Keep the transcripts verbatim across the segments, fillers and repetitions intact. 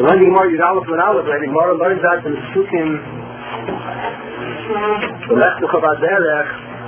So when the Gemara Yud Aleph and Aleph, the Gemara learns that in the Sukkim, the Lech Lecha Baderech,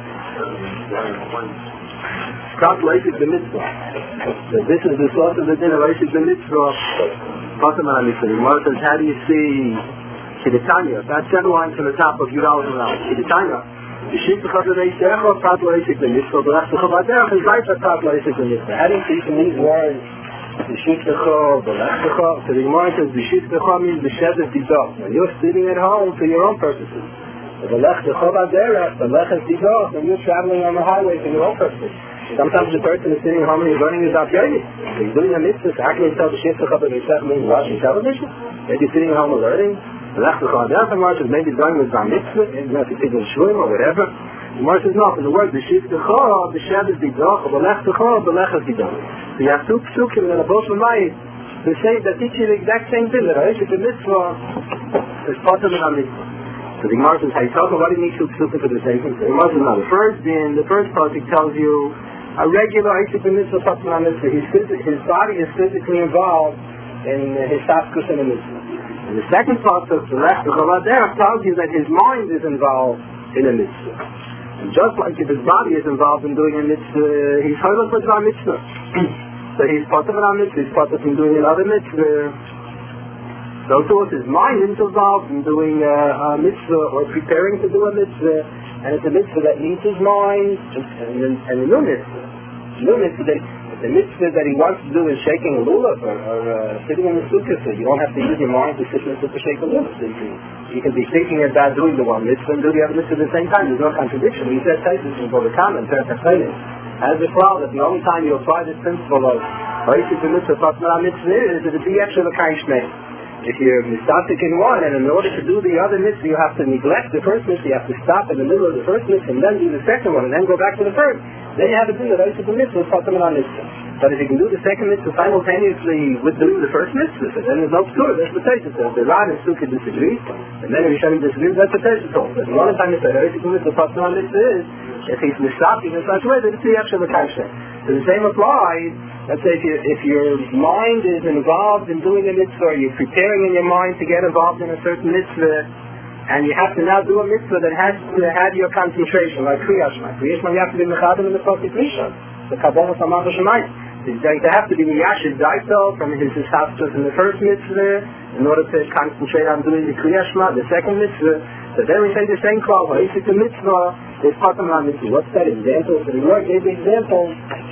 Prat Leisik the Mitzvah. So this is the source of the din of Leisik the Mitzvah. Patam on the Gemara says, how do you see Kidditanya? That's seven lines from the top of Yud Aleph and Aleph. Kidditanya. The Shit Lecha Baderech, Prat Leisik the Mitzvah, the Lech Lecha Baderech is right for Prat Leisik the Mitzvah. How do you see from these words? The Shittecha, the Lechtecha. So the Gemara says the Shittecha means the shed of Didach. When you're sitting at home for your own purposes. The Lechtecha Baderech, the Lech of Didach, when you're traveling on the highway for your own purposes. Sometimes the person is sitting at home and he's learning his Abyonis. He's doing a mitzvah. So how can you tell the Shittecha Baderech means watching television? Maybe sitting at home and learning. The Lechtecha Baderech is maybe going with a mitzvah, maybe not sitting in shul or whatever. The Gemara says no, for the word the Shittecha, the shed of Didach, or the Lechtecha, the Lech of Didach. So you have two psukim and a both of mine. They say that teach you the exact same thing. That Ha'isik the Mitzvah is part of the Mitzvah. So the Gemara says, how you talk about what do you need two psukim for the same thing? So the Gemara says, no, the first in the first part it tells you a regular Ha'isik the Mitzvah, part of the Mitzvah. His, his body is physically involved in his taskus in the Mitzvah. And the second part of the Lech Lecha Baderech tells you that his mind is involved in a Mitzvah. And just like if his body is involved in doing a mitzvah, he's hoiled with a mitzvah. So he's part of a mitzvah, he's part of him doing another mitzvah. So too is his mind is involved in doing a, a mitzvah or preparing to do a mitzvah. And it's a mitzvah that needs his mind and, and, and a new mitzvah. A new mitzvah that, the mitzvah that he wants to do is shaking a lulav or, or uh, sitting in the sukkah. So you don't have to use your mind to sit in the sukkah shake a lulav. So you, can, you can be thinking about doing the one mitzvah and do the other mitzvah at the same time. There's no contradiction. He said places in Bovikam and Terefachayim has the problem that the only time you apply this principle of Ha'isik the Mitzvah Fatmara Mitzvah is that it be actually a kind shmei. If you're mistatik in one, and in order to do the other mitzvah, you have to neglect the first mitzvah, you have to stop in the middle of the first mitzvah, and then do the second one, and then go back to the first. Then you have to do the Ha'isik the Mitzvah Fatmara Mitzvah. But if you can do the second mitzvah simultaneously with doing the first mitzvah, so then there's no p'tur, that's the tesis. So the Rad and Sukkah disagree, and then if Rishonim disagree, that's the tesis. So the only time you say Ha'isik the Mitzvah Fatmara Mitzvah is if he's mistatik in such a way that it's the actual Mekasheh. So the same applies. Let's say if, you, if your mind is involved in doing a mitzvah, or you're preparing in your mind to get involved in a certain mitzvah, and you have to now do a mitzvah that has to have your concentration, like Kriya Shema. Kriya Shema, you have to be mechadim in the Pasuk Rishon, the Kabbalah Samach Shemayim. He's going to have to be Miyashid Daito from his Haftus in the first mitzvah in order to concentrate on doing the Kriya Shema, the second mitzvah. So then we say the same call, Ha'isik the Mitzvah is Patam HaMitzvah. What's that example? So the Lord gave the example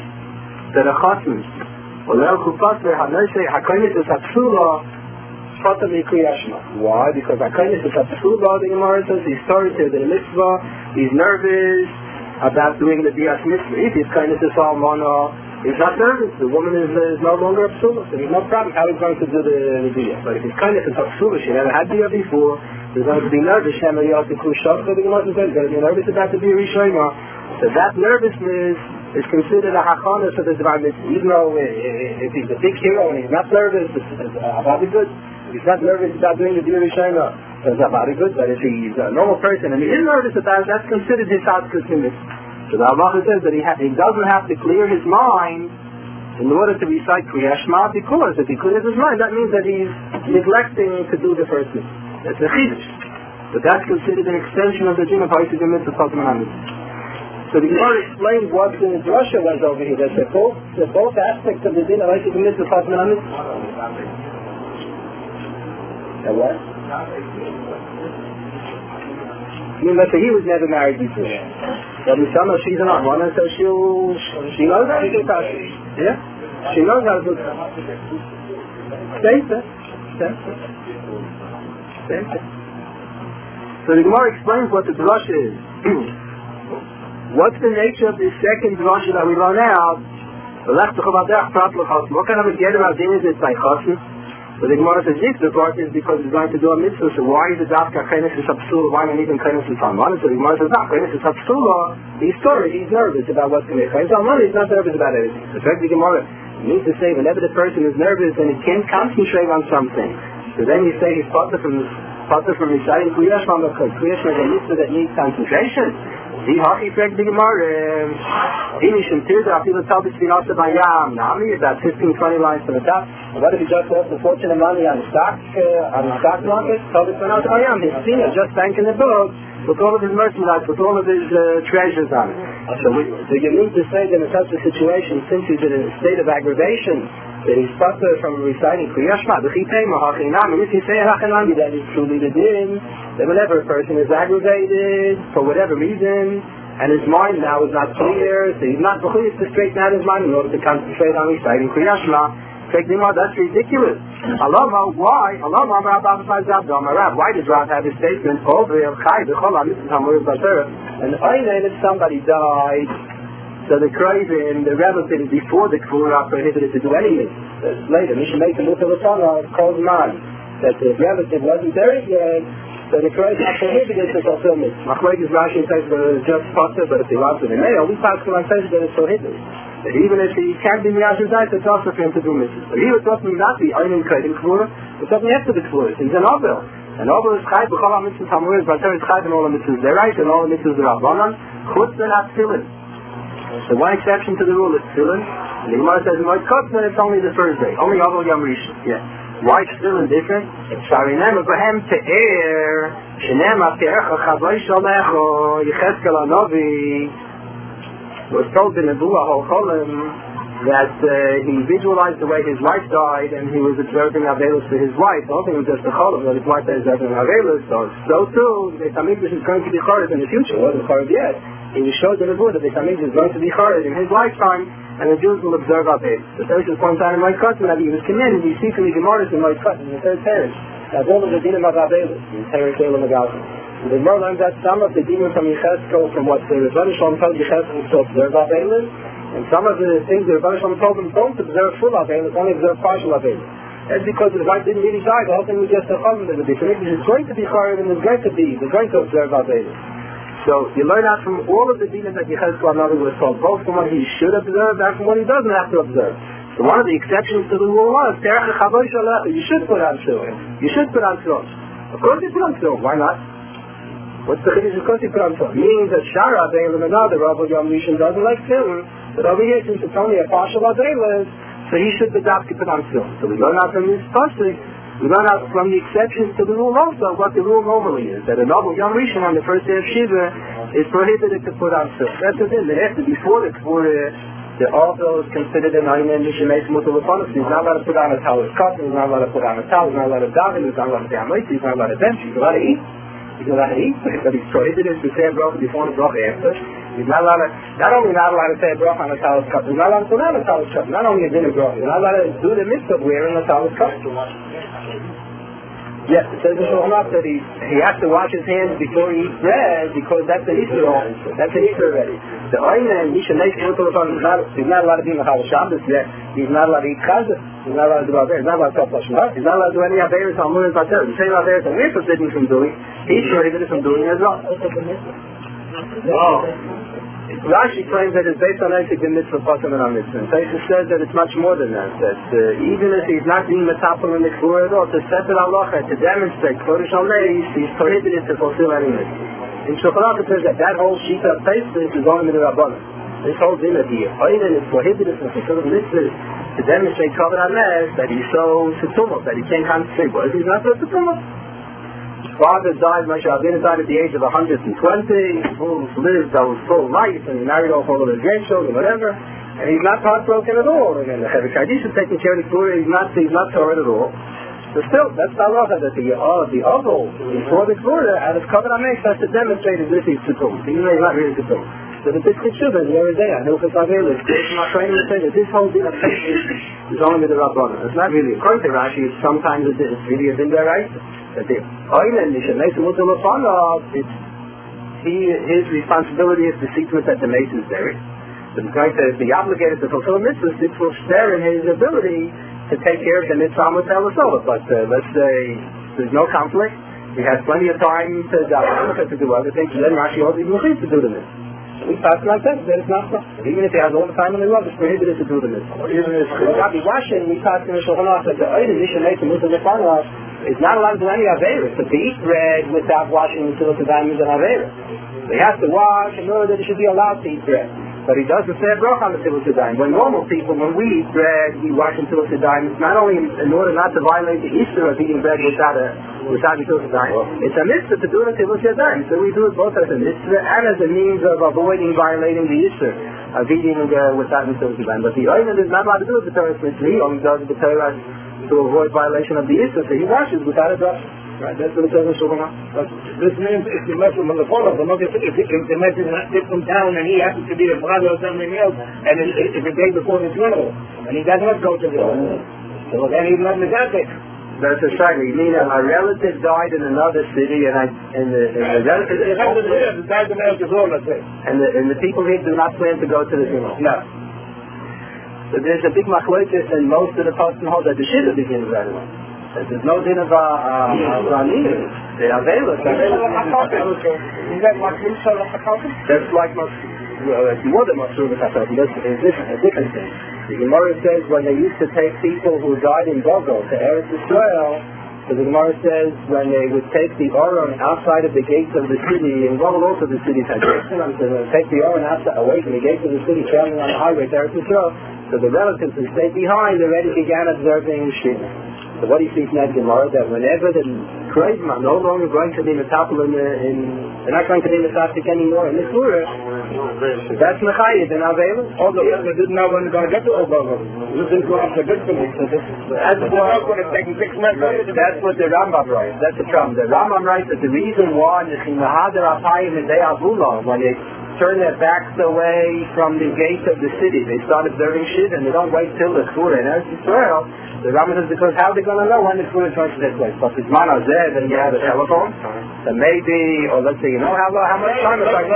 that a chasm, Olel Chupasver, HaNoisei, HaKoynis is Hapsula, Patam Kriya Shema. Why? Because HaKoynis is Hapsula, the Gemara says, he's started to the mitzvah, he's nervous about doing the Dias Mitzvah. If his kindness is Almana, he's not nervous. The woman is, uh, is no longer Hapsula, so there's no problem how he's going to do the, the Dias. But if his kindness is Hapsula, she never had Dias before, he's going to be nervous. Shema Yosef Kushov, so the Gemara says, he's going to be nervous about the Dias Rishonah. So that nervousness is considered a hachana for the Dvar Mitzvah. Even though uh, if he's a big hero and he's not nervous, it's, it's uh, very good. If he's not nervous about doing the Dias Rishonah, it's very good. But if he's a normal person and he is nervous about it, that's considered his Hadkus Mitzvah. So the Halacha says that he, ha- he doesn't have to clear his mind in order to recite Kriya Shema, because if he clears his mind, that means that he's neglecting to do the first mitzvah. That's a chidush. But that's considered an extension of the din of Ha'isik the Mitzvah Patam HaMitzvah. So the Gemara explained what the drasha was over here. That they're both, they're both aspects of the din of Ha'isik the Mitzvah Patam HaMitzvah. And what? I mean, let's say he was never married before. But Mishama, she's an Armana, so she'll, she knows how to do Tashi. Yeah? She knows how to do Tashi. Same thing. Same thing. Same thing. So the Gemara explains what the drasha is. What's the nature of this second drasha that we learn out? What kind of a get about din is it by chassid? So the Gemara says this, the part is because he's going to do a mitzvah, so why is it after Chenes is Hapsula, why not even Chenes is Almana? So the Gemara says, no, Chenes is Hapsula, he's sorry, he's nervous about what's going to be. Chenes Almana, he's not nervous about everything. So the Gemara means to say, whenever the person is nervous and he can't concentrate on something, so then you say he's part from part from reciting Kriya Shema, because Kriya Shema is a mitzvah that needs concentration. Die Hachi fragt die Gemara. Inishim Tirda, people tell this to be not to buy Yam. Now, how many is that? fifteen, twenty lines from the top. And what if he just lost the fortune of money on the stock, uh, on the stock market? Tell this to not to buy Yam. He's seen it, just banking the book, with all of his merchandise, with all of his uh, treasures on it. So, we, so you need to say that in such a situation, since he's in a state of aggravation, that he's suffered from reciting Kriyashma, the Chitema, Hachinam, and if you say Hachinam, that is truly the din, then whenever a person is aggravated, for whatever reason, and his mind now is not clear, so he's not believed to straighten out his mind in order to concentrate on reciting Kriyashma, that's ridiculous. Allah, why? Allah, why does Rav have his statement over and if somebody died, so the craving, the relative before the Kfur are prohibited to do anything. Later, we should make the Mutter Lasana called man that the relative wasn't buried yet, so the craving are prohibited to fulfill it. Machlokes Rashi says that it's just possible, but if he lost it in mail, we pass on says that it's prohibited. That even if he can't be Miyashazai, it's also for him to do mitzvahs. But he was talking not the Einim Kaidim Kfur, it's talking after the Kfur. He's an Ovel. And Ovel is Chai, B'chol HaMitzvahs HaMurim, but there is Chai and all the mitzvahs they're right, and all the mitzvahs are Rabbanan, Chutz and Tefillin. So one exception to the rule is Tefillin. And the Gemara says in Moed Kotzer, it's only the first day. Only Ovel Yom Rishon. Yeah. Why is Tefillin different? Sharinem Abraham Te'er, Shenem Ate'echa Chavai Shalecho, Yecheskel HaNovi, was told in the Nebuah Holcholim that uh, he visualized the way his wife died and he was observing Avelis for his wife. The whole thing was just a Cholim, that his wife is observing Avelis. So, so too, the Tamikdash is going to be Chared in the future. It wasn't Chared yet. He showed the Nebuah that the Tamikdash is going to be Chared in his lifetime and the Jews will observe Avelis. The Teresh's point out in my cousin that he was commended. You see from the Gemara in my cousin, the third Teresh. That's all of the Dinim of Avelis, in Teresh Elam Agalsim. The Gemara learns that some of the demons from Yecheskel, from what the Rebbeinu Shalom told Yecheskel to observe Avelis, and some of the things the Rebbeinu Shalom told them don't observe full Avelis, only observe partial Avelis. That's because his wife didn't really die, the whole thing was just a Chum that the Bishop is going to be Chared and is going to be, they're going to observe Avelis. So you learn out from all of the demons that Yecheskel another was told, both from what he should observe and from what he doesn't have to observe. So one of the exceptions to the rule was, you should put on tefillin. You should put on tefillin. Of course you put on tefillin, why not? What's the chiddush? Of course he put on tefillin. Meaning that Shara Avelim and another Rav Yom Rishon doesn't like tefillin, but over here since it's only a partial Avelim, so he should be adopted put on tefillin. So we learn out from this pasuk, we learn out from the exceptions to the rule also what the rule normally is. That a Rav Yom Rishon on the first day of Shiva is prohibited to put on tefillin. That's the thing. They have to before the Kfur, the also is considered an Einim Mishemeis Mutter L'Fanus. He's not allowed to put on a towel. He's not allowed to put on a towel. He's not allowed to daven. He's not allowed to be Amoitzi. He's not allowed to bench. He's allowed to eat. He's not allowed to eat, but he's prohibited to say a bracha before and a bracha after. He's not allowed to, not only not allowed to say a bracha on a talus cup, he's not allowed to put on a talus cup, not only a dinner bracha, he's not allowed to do the mitzvah of wearing a talus cup. Yes, it says in Shulchan Aruch that he, he has to wash his hands before he eats bread because that's an Easter also. That's an Easter already. The Einim, Misha Neis Mutter L'Fanus, he's not allowed to be in the Chal Shabbos yet. He's not allowed to eat chazah. He's not allowed to do Averis. He's not allowed to talk Lashon Hara. He's not allowed to do any Averis on Murim Pater. The same Averis that we're forbidden from doing, he's prohibited from doing as well. Oh. Rashi claims that it's based on Eisik the mitzvah Patam and on mitzvah. Taisa says that it's much more than that. That uh, even if he's not being metapel in the Kfur at all, to set it halacha, to demonstrate Kodesh Al-Neis, he's prohibited to fulfill any mitzvah. In Shulchan Aruch it says that that whole sheet of Taisa is only with the Rabbanan. This whole din of the Einim is prohibited from fulfilling mitzvahs to demonstrate Kavod HaNes that he's so tumult that he can't concentrate. What if he's not so tumult? His father died, Moshe Rabbeinu died at the age of one hundred twenty, who lived a full life, and he married off all of his grandchildren, whatever, and he's not heartbroken at all. And the Chevik Hadish is taking care of the Torah, he's not, he's not Torah at all. But still, that's the halacha that the uh, the Oval, before the Torah, at his Kavod HaNes has to demonstrate as if he's tumult, even though he's not really tumult. So the Big Tshuva the other day, I know it's Avelis, my training would say that this whole din of faith is only with the Rabbanan. It's not really, according to Rashi, it's sometimes it's really a din right. That the Einim Mishemeis Mutter L'Fanus, it's he his responsibility is to see to it that the mace is buried. But he's going to be obligated to fulfill mitzvahs. This will share in his ability to take care of the mitzvah with Telasola. But uh, let's say there's no conflict. He has plenty of time to to do other things. And then Rashi holds even to do the mitzvah. We pass like that, that it's not so. Even if he has all the time in the world, it's prohibited to do the mitzvah. Even if he not be washing, we pass in the Shulchan Aruch that the Einim Mishemeis Mutter L'Fanus is not allowed to do any Averis. So to eat bread without washing until it's a diamond and Averis. He has to wash in order that he should be allowed to eat bread. But he doesn't say a bracha on the Tilas Yadayim. When normal people, when we eat bread, we wash in Tilas Yadayim. It's not only in, in order not to violate the Easter of eating bread without a without the Tilas Yadayim. It's a mitzvah to do it in Tilas Yadayim. So we do it both as a mitzvah and as a means of avoiding violating the Easter of eating uh, without the Tilas Yadayim. But the Oimen is not allowed to do it with the Torah mitzvah. He only does the Torah to avoid violation of the Easter. So he washes without a bracha. Right, that's what it says in Shulchan Aruch. This means if you mess with him on the phone, but not if, if, if the message is not from town and he happens to be a brother or something else, and if it's a day before the funeral, and he does not go to the funeral, so then he's not Mizatech. That's a shayla. You mean a relative died in another city, and I and the, and the relative died in let's say, and the and the people here do not plan to go to the funeral. No. So there's a big machlokes, and most of the poskim hold that the shidduch begins right away. There's no din of Ranir. They are available. That's like more than Masur V'Chachotim. That's a different thing. The Gemara says when they used to take people who died in Gogol to Eretz Yisrael, so the Gemara says when they would take the Aron outside of the gates of the city, and Gogol also the city had gates, so they would take the Aron outside, away from the gates of the city, traveling on the highway to Eretz Yisrael, so the relatives who stayed behind already began observing Shina. So what he sees in that Gemara, that whenever the Kreizim are no longer going to be Metapel in, in, they're not going to be Metapel anymore in the Surah, so that's Mechayiv and Avela. Although they didn't know when they're going to get to Obama. This is going to be good for me. That's what the Rambam writes. That's the problem. The Rambam writes that the reason why the Chimahadar Apayim and they Avula, when they turn their backs away from the gate of the city, they start observing shit and they don't wait till the Surah in Eretz Yisrael. The Rambam says because how are they going to know when the Surah is going to take place? But it's man azeh, then you have a telephone. So maybe, or let's say, you know how how much time it's like.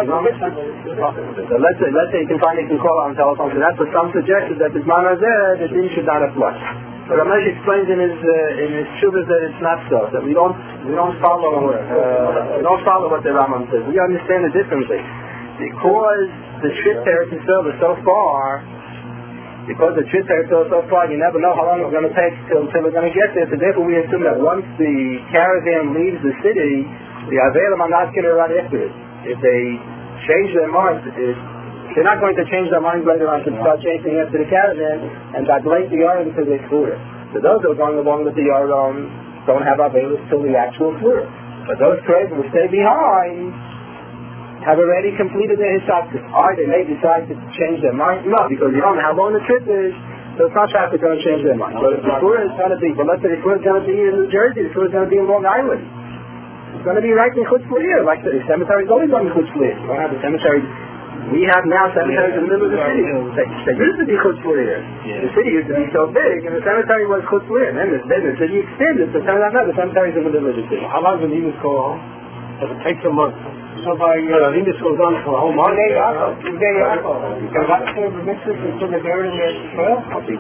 So let's say, let's say you can find you can call on telephone. So that's what some suggested that it's man azeh, the din should not apply. But Ramesh explains in his uh, in his shuvas that it's not so. That we don't we don't follow uh, we don't follow what the Rambam says. We understand it differently. Because the trip there to Israel is so far, because the trip there is so far, you never know how long it's going to take till, till we're going to get there. So therefore we assume that once the caravan leaves the city, the Avelim are not going to run after it. If they change their minds, if they're not going to change their minds later on to start chasing after the caravan and neglect the Yaron because they flew it. So those who are going along with the Yaron don't have Avelim till the actual flew. But those crazy will stay behind have already completed their hisaptis. Or they may decide to change their mind. No, because you don't know how long the trip is, so it's not that they're going to change their mind. But if the tour is going to be, but let's say the tour is going to be in New Jersey, the tour is going to be in Long Island. It's going to be right in Chutz L'Ir, like the cemetery is always on Chutz L'Ir. You don't have the cemetery. We have now cemeteries in the middle of the city. They, they used to be Chutz L'Ir. The city used to be so big, and the cemetery was Chutz L'Ir. And then the, then the city extended, so now the cemetery is in the middle of the city. How long does the Emus go on? Does it take a month? So by uh, Emus goes on for a whole month. Day Yaakov. Day Yaakov. You can watch the mitzvahs until they're buried in their soil?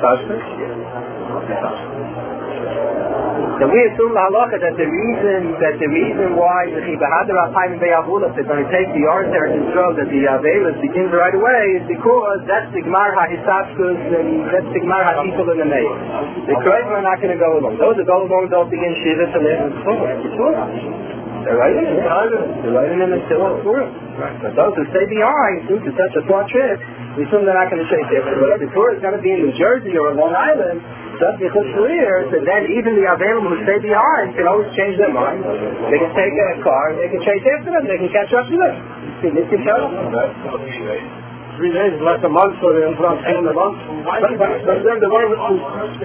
So we assume the halacha that the reason that the reason why the Chibahadar Apayim Be'avulaf is going to take the Arter and show that the Avelis begins right away is because that's the Gmar HaHisapkus and that's the Gmar HaTipul in the Meir. The Kreisman are not going to go along. Those that go along don't begin Shiva to live in Surah. They're right in it. They're right in the still of Surah. But those who stay behind, since it's such a far trip, we assume they're not going to chase after it. But if the tour is going to be in New Jersey or Long Island, just because clear, so then even the Avelim who stay behind can always change their mind. They can take a car, they can chase after them, they can catch up to them. See, this can tell them. Three days, less a month, so they're in front of the month. But then the one with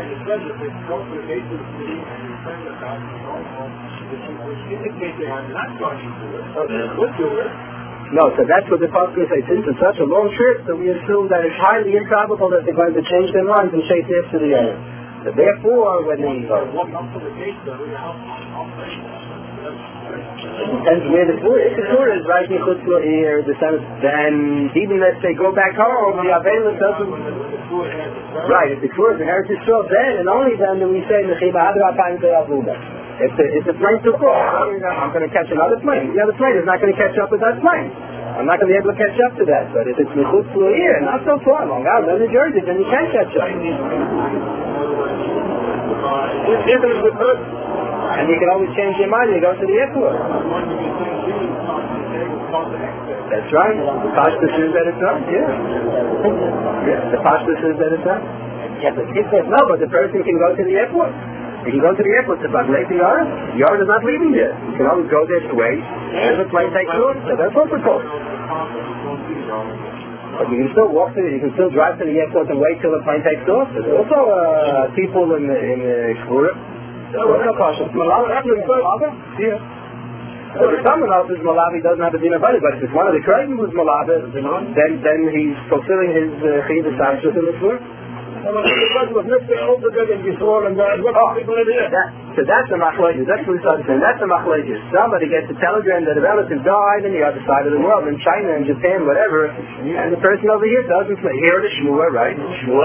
No, so that's what the Pasuk says. Since it's such a long trip, so we assume that it's highly improbable that they're going to change their minds and chase after the other. So therefore, when they depends where the tour is. If the tour is right in Chutz L'Ir, the sense, then even if they go back home, the Avelis doesn't. Right, if the tour is in Eretz Yisrael, then and only then do we say Mechibahadar Apayim Be'avulaf. If the, if the plane took off, I'm going to catch another plane. The other plane is not going to catch up with that plane. I'm not going to be able to catch up to that. But if it's Chutz L'Ir, not so far, Long Island, New Jersey, then you can catch up. Even if the And you can always change your mind when you go to the airport. That's right. The pasta says that it's not. Yeah. Yeah. The pasta says that it's not. Yeah, but it says no, but the person can go to the airport. You can go to the airport to late the yard. The yard is not leaving there. You can always go there to wait. And the plane takes off. So that's also called. But you can still walk to, you can still drive to the airport and wait till the plane takes off. There's also uh, people in the in the Explorer. So what's no question? Malawi, yeah. So if someone else is Malawi, doesn't have a dinner buddy, but if it's one of the Creighton who's Malawi, then then he's fulfilling his Chiyuvah Shabbos in the Explorer. Oh, that, so that's the machlokes. That's what we started saying. That's the machlokes. Somebody gets a telegram that a relative died on the other side of the world, in China, in Japan, whatever, and the person over here doesn't play. Here it is Shmua, right? Shmua.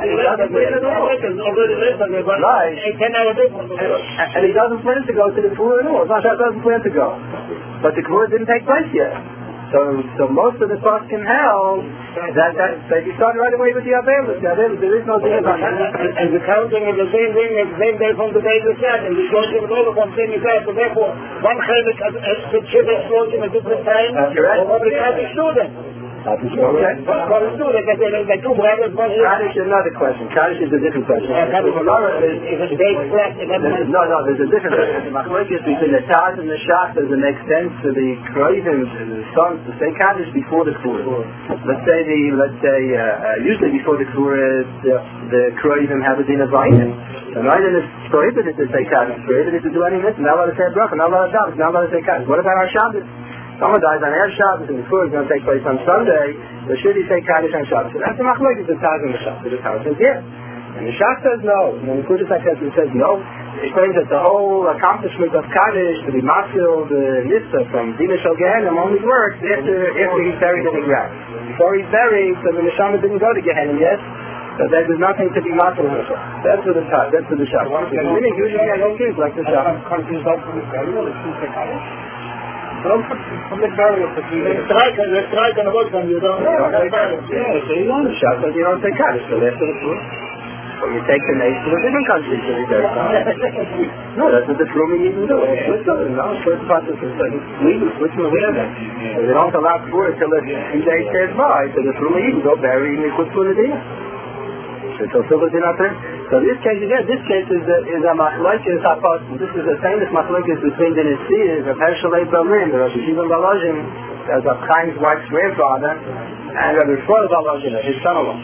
Right. And he doesn't plan to go to the Kura at all. It's not that he doesn't plan to go. But the Kura didn't take place yet. So, so most of the thoughts in hell, that, that, that you start right away with the Avelis. The Avelis, there is no thing about that. And the counting is the same thing as the same day from the day of the Sabbath. We go to it over from the same day. So therefore, one Chayvik has the Shiva flows in a different time. That's correct. Or what we have to student. That's okay. What is student? They two brothers, one here. Kaddish is another question. Kaddish is a different question. Yeah, Kaddish is a big flat. No, no, there's a different question. The machlokes between the Taz and the Shach, does it make sense for the Kroivim, the sons, to say Kaddish before the Kura? Let's say the, let's say, uh, uh, usually before the Kura, the, the Kroivim have a din of Vayim. So Vayim is prohibited to say Kaddish, prohibited to do any mitzvah, not allowed to say bracha, not allowed to daven, not allowed to say Kaddish. What about our Shabbos? Someone dies on Erev Shabbos and the Kura is going to take place on Sunday, so should he say Kaddish on Shabbos? So that's the machlokes, the Taz and the Shach. The Taz says yes. And the Shach says no. And the Kura says no. It claims that the whole accomplishment of Kaddish, to be matzil, the mitzvah from Dina Shel Gehenim, only works after, after he's buried in the ground. Before he's buried, so the Neshama didn't go to Gehenim yet, so there's nothing to be matzil in. That's for the Taz, that's for the Shach. Meaning usually I don't give like the Shach. From the burial, they strike and they strike and what can you don't know? Yeah, so you don't shut, but you don't take Kaddish, so that's the truth. Or you take the nation to a different country, so you don't. No, that's what the Frumi even do. Switzerland, no, first process is legal, Switzerland, we have that. So they don't allow for it until a few days pass by, so the Frumi even go bury in the Kutzpuladiya. So Silva did not turn. So this case again, this case is a, is a machlokes hapos. This is a famous machlokes between the Nesias of Hershel Berlin, the Rosh Yeshiva Balazhin, as a Chaim's wife's grandfather, and Rabbi Froh Balazhin, his son-in-law.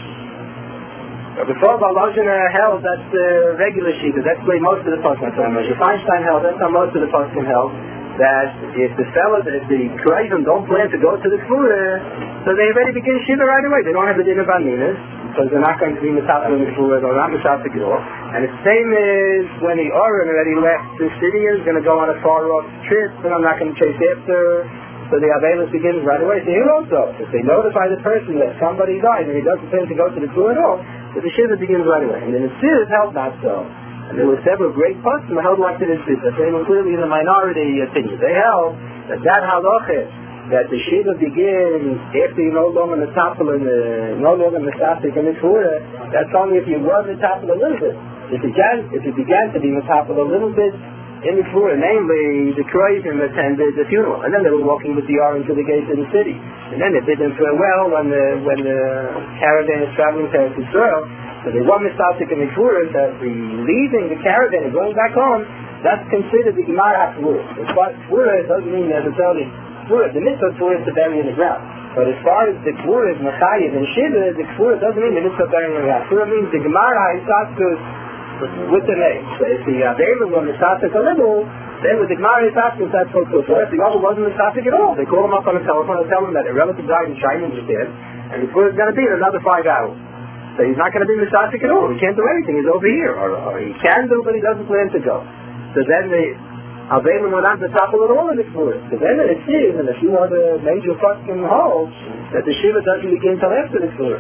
Rabbi Froh Balazhin held that's the regular Shiva. That's the way most of the poskim held. Rabbi Feinstein held, that's how most of the poskim held, that if the fellow, if the Kreivim don't plan to go to the Kura, so they already begin Shiva right away. They don't have the dinner baninas, because they're not going to be Misafir in the Kura, they're not Misafir Gil. And the same is when the Oren already left the city, is going to go on a far-off trip, and I'm not going to chase after. So the Avelis begins right away. So here also, if they notify the person that somebody died and he doesn't plan to go to the Kura at all, so the Shiva begins right away. And then the Sid held not so. And there were several great poskim held like the Sid, but they were clearly in the minority opinion. They held that that halachah, that the Shiva begins after you're no longer in the top of the, no longer in the Safik and the Kura, that's only if you were in the top of a little bit. If you began, if you began to be in the top of a little bit in the Kura, namely the Kroivim attended the funeral, and then they were walking with the Aron to the gates of the city. And then they bid them farewell when the, when the caravan is traveling to Israel. So they were Misafik and the Kura, that the leaving the caravan and going back home, that's considered the Gemara Kura. But Kura doesn't mean necessarily the mitzvah Kura is to bury in the ground. But as far as the Kura is Machayev and Shiva, the Kura doesn't mean the mitzvah burying in the ground. Kura means the Gemara Isaskus with the name. So if the Avelim were Misafik a little, then with the Gemara Isaskus that's what Kura. So if the other wasn't Misafik at all, they call him up on the telephone and tell him that a relative died in China and Japan, and the Kura is going to be in another five hours. So he's not going to be Misafik at all. He can't do anything. He's over here. Or, or he can do, but he doesn't plan to go. So then the Avelim were not the top of it all in the Kura. So then it is, and a few other major poskim hold, that the Shiva doesn't begin until after the Kura.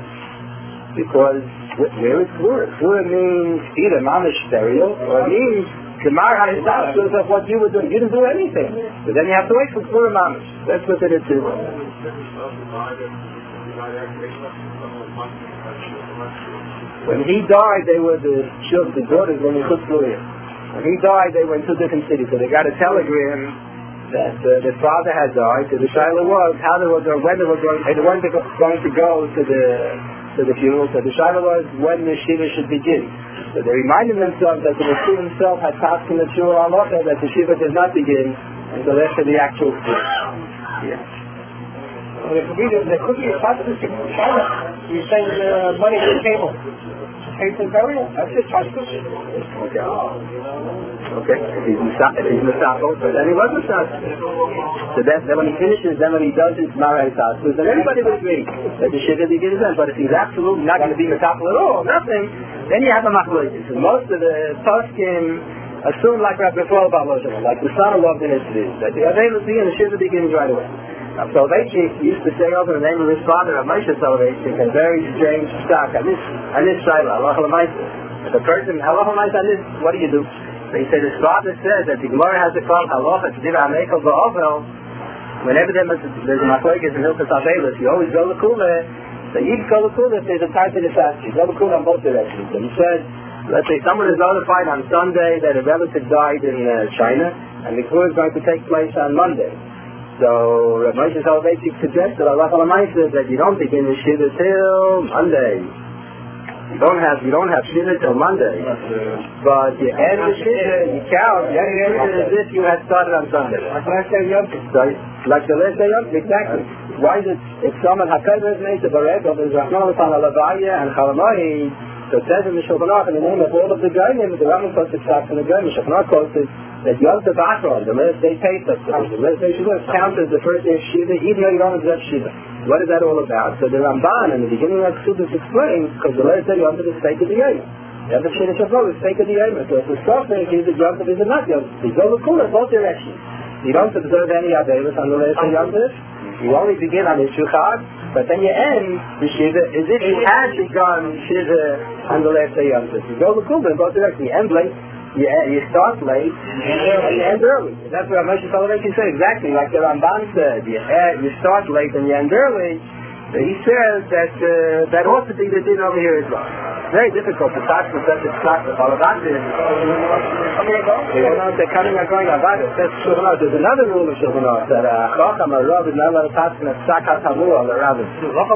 Because where is Kura? Kura means either mamish burial, or it means Gemar HaIsaskus of what you were doing. You didn't do anything. So then you have to wait for Kura mamish. That's what it is too. When he died, they were the children, the daughters, when he took Kura. When he died, they went to different cities, so they got a telegram that uh, the father had died. So the shaila was how they were going, when they were going, they weren't going to go to the to the funeral. So the shaila was when the shiva should begin. So they reminded themselves that the Messiah himself had passed in the shul halacha that the shiva does not begin until after the actual funeral. Yeah. Well, there could be there could be a possibility of shaila. You send uh, money to the table. Pay for burial. That's it. Possibility. Okay. Okay. If he's Masa- if he's Masako, so then he was Masako. So then, then when he finishes, then when he does his Marai Taskus, then everybody would agree that the Shiva begins then. But if he's absolutely not going to be Masako at all, nothing, then you have a Machlokes. So most of the Poskim assume like Rabbi Flo Baloshim, like the son-in-law of the Nisri, that the Adel begins, the Shiva begins right away. Now, Soloveitchik used to say over the name of his father, Moshe Soloveitchik, a very strange stock. And this, and this Shaila, Allah L'maisa. If a person, Allah L'maisa, on this, what do you do? They said his father says that the Gemara has a call, Halacha, Tzidira Amekel Ba'ovel. Whenever there's a Machlokes in Hilchos Avelis, you always go to Kula. So you go to Kula if there's a time to the Sashi. You go to Kula on both directions. So he said, let's say someone is notified on Sunday that a relative died in uh, China, and the Kula is going to take place on Monday. So Rav Moshe Soloveitchik suggested Allah L'maisa that you don't begin the Shiva till Monday. You don't have you don't have Shiva till Monday. But you end the Shiva, you count, you end it as if you had started on Sunday. Like last day Yom Tov. So, like the last day Yom Tov, exactly. Why is it, if someone HaKadosh made the Baret of Israel L'Tan Alavaya and Chalamohi, so it says in the Shulchan Aruch, in the name of all of the Goyim, the Rambam quotes it in the Goyim, the Shulchan Aruch quotes it, that Yom Tov Achron, the last day Pesach, the last day Shiva, counts as the first day of Shiva, even though you don't observe Shiva. What is that all about? So the Ramban, in the beginning of Kesubos, explains, because the last day Yom Tov is fake of the Yom. The other Shiva Shavuot is fake of the Yom. So if the suffix is the Yom Tov is it not Yom Tov. You go to Kula, both directions. You don't observe any Avelis on the last day Yom Tov. You only begin on the Shuchad, but then you end the Shiva as if you had begun Shiva on the last day Yom Tov. You go to Kula in both directions. You end late. You, you start late and you end early. That's what Moshe Soloveitchik said, exactly like the Ramban said. You, uh, you start late and you end early. So he says that uh, that ought to be the din over here as well. It's very difficult to talk with such a stock of Alabama. You don't know if they're coming or going about it. That's Shulchan Aruch. There's another rule of Shulchan Aruch that a Chacham or Rav is not allowed to talk in a Sakat Hamua or the Rabbis.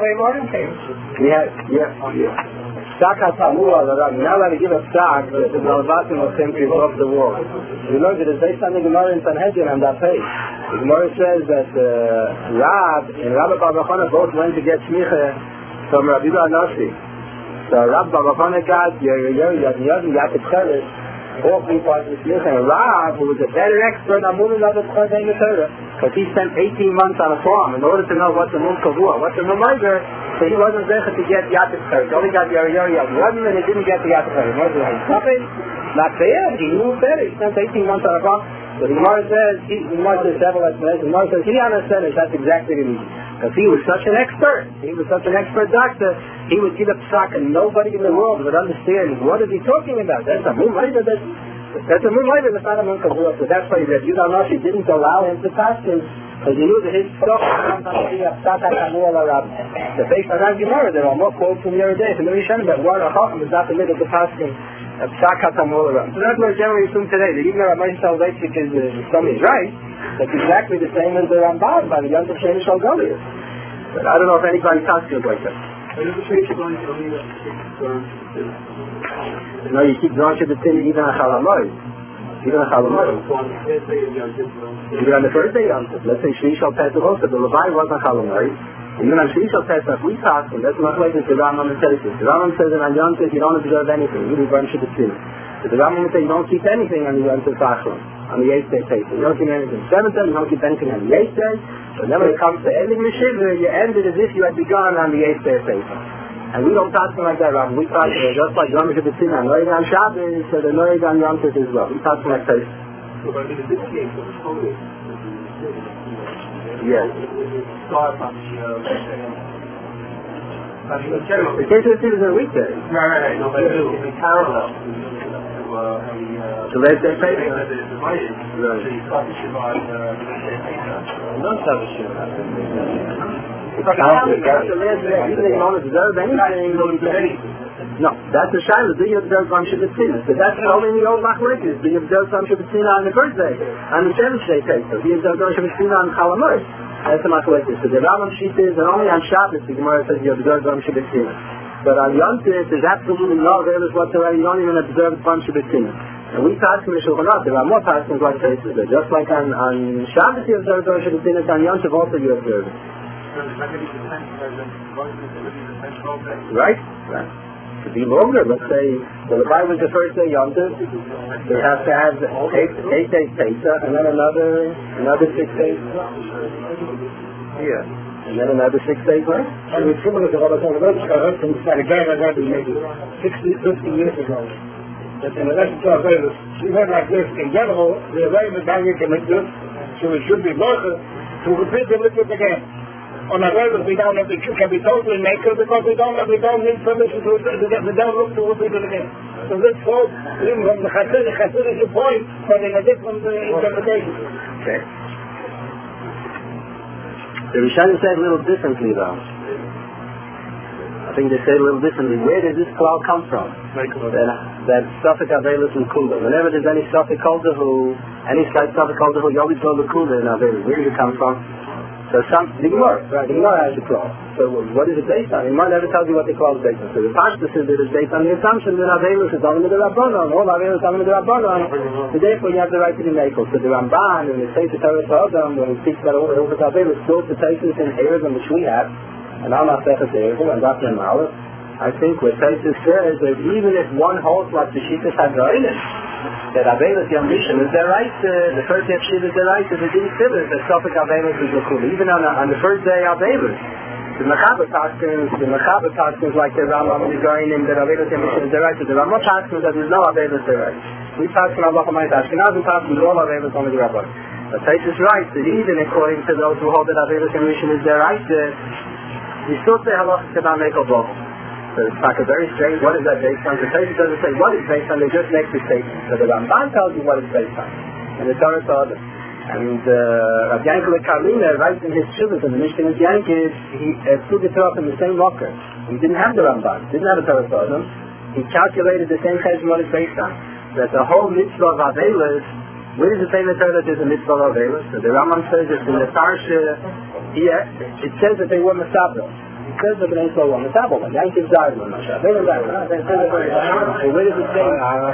Yeah, yeah, yeah. Sakat Hamua, the Rabbis. You're not allowed to give a stock that the Malvatim of centuries off the wall. You know that it's based on the Gemara in Sanhedrin on that page. The Gemara says that uh, Rab and Rabbi Bar Bachana both went to get smicha from Rabbi Yehuda Nasi. So Rabbi Bar Bachana got Yer Yer Yad Yad Yad Yad all three parts of the smicha. And Rab, who was a better expert on moving of the Torah in the Torah, because he spent eighteen months on a farm in order to know what's a Mum Kavua, what's a Mumaiger, so he wasn't there to get Yad Yad. He only got Yer Yer Yad Yad, and he didn't get the Yad Yad. He wasn't nothing. Not fair. He knew better. He spent eighteen months on a farm. So the Gemara says, he, the Gemara says several explanations. The Gemara says, he understands that's exactly the reason. Because he was such an expert. He was such an expert doctor. He would give a psak and nobody in the world would understand what is he talking about. That's a Mumaiva. That's, that's a Mumaiva. That's not a Mumaiva. So that's why Rabbi Yehuda Nasi didn't allow him to pass him. Because he knew that his stuff was not to be a psak HaKamul HaRabbi. So based on that Gemara, there are more quotes from the other day, from the Rishonim, that one Chacham is not permitted to pass him. So that's what I generally assume today, that even though Rav Moshe Soloveitchik is uh, something is right, that's exactly the same as the Ramban by the Yom Tov Sheni Shal Goliath. But I don't know if anybody talks to it like that. No, you keep going to the thing even on Chalamoy. Even on Chalamoy. Even on the first day Yom Tov. Let's say Shvi Shal Pesach also, the Levi was on Chalamoy. Even on Shvi Shal Pesach, we talk, and that's not like the Rambam says it. The Rambam says that on Yom Tov you don't observe anything. You do bunch of the sin. But the Rambam says you don't keep anything on the Yom Tov Achron, on the eighth day Pesach. You don't keep anything. Seventh day, you don't keep anything on the eighth day. But then when it comes to ending the Shiva, you end it as if you had begun on the eighth day Pesach. And we don't talk like that, Rambam. We talk just like Yom Tov Sin on Noyeg on Shabbos, so the Noyeg on Yom Tov as well. We talk like Pesach. So, but in this case, it's holy. Yes. Start from the uh, the case of the is a weekday. Right, right, right. No, but it's in parallel to uh, the the last day Pesach. that is divided. Right. So you start the Shiva on the last day Pesach. You don't start the Shiva. It's like a the last day, even if you don't observe anything, you don't do anything. No, that's a shaila. Do you observe Yom Shabbatina? So that's only in the old Machlekes. Do you observe Yom Shabbatina on the first day, on the seventh day Pesach? Do you observe Yom Shabbatina on Chalamoid? That's the Machlekes. So the Rambam sheet is that only on Shabbos the Gemara says you observe Yom Shabbatina. But on Yom Tif, there's absolutely no available whatsoever. You don't even observe Yom Shabbatina. And we pass from the Shulchan Aruch. There are more passages like Pesach. Just like on, on Shabbos you observe Yom Shabbatina, on Yom Tov also you observe it. Right? Right. To be longer, let's say, so the Bible was the first day Yom Tov, they have to have eight, eight days Pesach, and then another, another six days. Yeah. And then another six days later. And it's similar to what I was talking about. I heard from that again, I heard maybe sixty, fifty years ago. That in the lesson to Avelis, we heard like this, in general, the Avelis Daniel can make this, so it should be longer to repeat the mitzvah again. On Avelis, we don't have the can be totally naked because we don't we don't need permission to we don't look to repeat it again. So this quote, even from the Hasidic, Hasidic point, but in a different uh, interpretation. Okay. The Rishonim say it a little differently, though. I think they say it a little differently. Where does this cloud come from? That, that Suffolk Avelis and Kula. Whenever there's any Suffolk Koldahu, any slight Suffolk Koldahu, you always go to Kula in Avelis. Where does it come from? So some, the Gemara, right, the Gemara has the clause. So what is it based on? The Gemara never tells you what the clause is based on. So the Pashta says that it's based on the assumption that Avelis is only the Rabbanon, all Avelis is only the Rabbanon, so therefore you have the right to be Mekel. So the Ramban, and the Sefer Torah Sodom, when he speaks about all the Avelis, goes to Taisus and Erevim, which we have, and I'm not Sefet Erevim, and Doctor Malach. I think what Taisus says that even if one holds like the Shitas HaGoyim, that Avelis Yom Rishon is their right, uh, the first day of Shiva is their right, is the Din Silas, that Suffolk Avelis is L'Kul. Even on, on the first day of Avelis, the Mechaber Paskins, the Mechaber Paskins like the Rambam is going in, that Avelis Yom Rishon is their right, so the Rambam Paskins that there's no Avelis their right. We Paskin Allah Hamayit Ashkenazim Paskins, all Avelis only the Rabban. But Taisus writes that even according to those who hold that Avelis Yom Rishon is their right, uh, you still say Halach Kedam Mekel Bov. So it's like a very strange, what is that based on? The Taisus doesn't say what it's based on, they just make the statement. So the Ramban tells you what it's based on. And the Torah told them. And uh, Rav Yankel Karliner writes in his Shuvas, in the Mishkan Yankiv, he threw the Torah from the same locker. He didn't have the Ramban, didn't have the Torah told him. He calculated the same case what it's based on. That the whole mitzvah of Avelis, where does it say in the Torah that there's a mitzvah of Avelis? So the Rambam says it's in the Parsha, yeah, it says that they were Masabel. Says that they so on the table, and I give Zayim on the Shabbat. They were Zayim. So where does it say?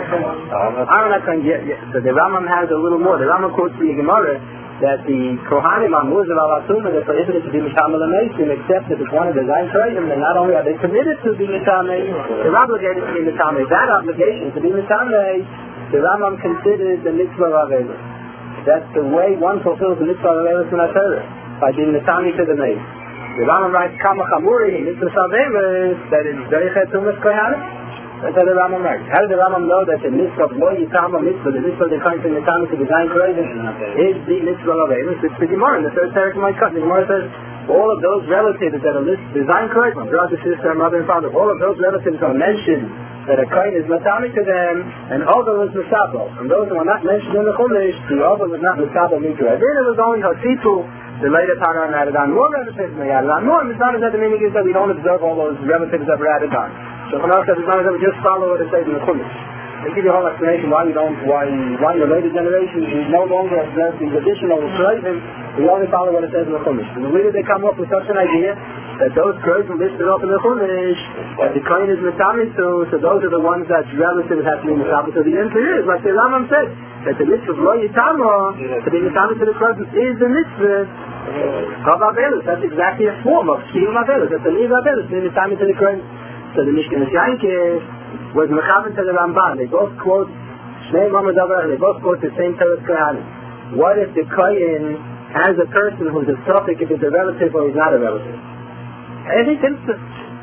I'm not going to get. So the Rambam has a little more. The Rambam quotes the Gemara that the Kohanim on Muzal al-Asuma they're prohibited to be Mishamel Ameisim, except if it's one of the Zayim Kohanim, then not only are they committed to be Mishamel, they're obligated to be Mishamel. That obligation to be Mishamel, the Rambam considers the mitzvah of Avelis. That's the way one fulfills the mitzvah of Avelis in Torah, by being Mishamel to the maid. The Rambam writes, Kama Chamuri, mitzvah Avelis, that is very chetumas kohanim. That's how the Rambam writes. How does the Rambam know that the mitzvah of Lo Yitama mitzvah, the mitzvah that comes from the Tama to the Zayin Kohanim, is the mitzvah of Avelis? It's the Gemara in the third parak of my cut. The Gemara says, all of those relatives that are listed, the Zayin Kohanim, brother, sister, mother, and father, all of those relatives are mentioned that a kohen is matami to them, and Ovel is Misabel. And those who are not mentioned in the Chumash, the Ovel is not Misabel Mikra. Then it was only Hasitu, the later Paran added on more relatives, and they added on more, and it's not as that the meaning is that we don't observe all those relatives that were added on. So Chanel says it's not as that we just follow what it says in the Chumash. They give you a whole explanation why we don't, why, why the later generations we no longer observe these additional Shreivim, we only follow what it says in the Chumash. And where did they come up with such an idea? That those Shreivim listed up in the Chumash, that the Kohen is Mitami to, so those are the ones that relatives have to be Mitami. So the answer is, like the Rambam said, that the mitzvah of Lo Yitama, to be Mitami to the Kohen, is the mitzvah of Avelis. That's exactly a form of Kiyum Avelis. That's the mitzvah of Avelis, to be Mitami to the Kohen. So the Mishkan Yankiv was Mechaber to the Ramban. They both quote Shnei Mamad Avar, they both quote the same Teres Kohanim. What if the Kohen has a person who's a Sophic, if it's a relative or he's not a relative? Any instance.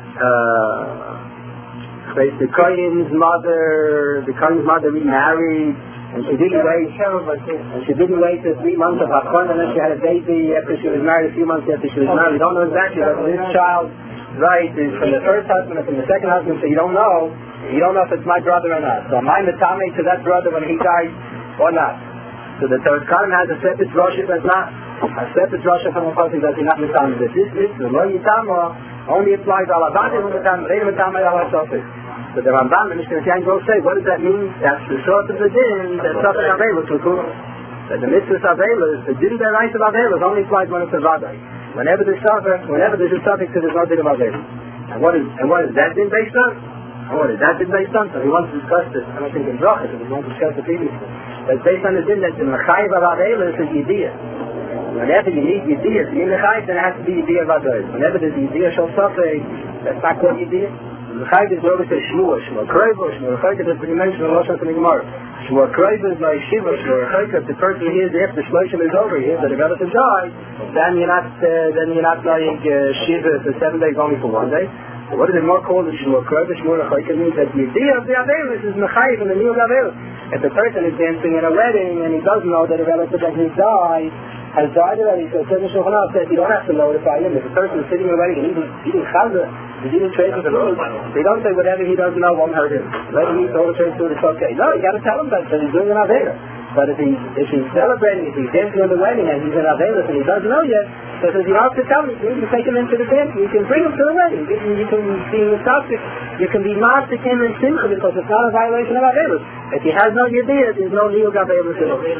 Uh, the Kohen's mother, the Kohen's mother remarried, and she didn't wait, and she didn't wait till three months of Hakon, and then she had a baby after she was married, a few months after she was married. We don't know exactly, but this child, right, is from the first husband and from the second husband, so you don't know. You don't know if it's my brother or not. So am I Matame to that brother when he died or not? So the third Kohen has a separate Rosh as not. A separate Rosh from a person that he's not Matame. This is the Lo Yitama only applies to Allah. Later Matame, Allah Sofis. So the Ramban, the Mishnah Yang will say, what does that mean? That's the source of the din, that Safek Avelis will come. That the mitzvah of Avelis, the din that right of Avelis only applies when it's a Vadai. Whenever there's Safek, whenever there's a Safek, there's no din of Avelis. And what is, and what is that din based on? And what is that din based on? So he wants to discuss this, I don't think in Brachas, but he wants to discuss it previously. It's based on the din that the Mechayiv of Avelis is Yediyah. Whenever you need Yediyah to be Mechayiv, then it has to be Yediyah of Avelis. Whenever there's Yediyah Shal Safek, that's not called Yediyah. The Chayv is always a Shmuah, Shmuah Kroiva, Shmuah Chayv is pretty mentioned in Rosh Hashanah Gemara. Shmuah Kroiva is like Shiva, Shmuah Chayv, the person hears after the Shloshim is over, he hears that a relative died, then you're not, uh, then you're not like uh, Shiva for seven days only for one day. So what is it more called than Shmuah Kroiva? Shmuah Chayv means that the idea of the Avelis is Mechayiv and the new Avelis. If the person is dancing at a wedding and he doesn't know that a relative that has died, has died already, so Seder Shulchan Aruch says you don't have to notify him. If a person is sitting at a wedding and eating, eating chazah, he's eating trays of food, they don't say whatever he doesn't know won't hurt him. Let him eat all the trays of food, it's okay. No, you got to tell him that, because he's doing an Avera. But if he's, if he's celebrating, if he's dancing at the wedding and he's in Avelis and he doesn't know yet, so says you don't have to tell him, you can take him into the dance, you can bring him to the wedding, you can, you can be nostalgic, you can be mastic him in simcha because it's not a violation of Avelis. If he has no idea, there's no legal Avelis at all.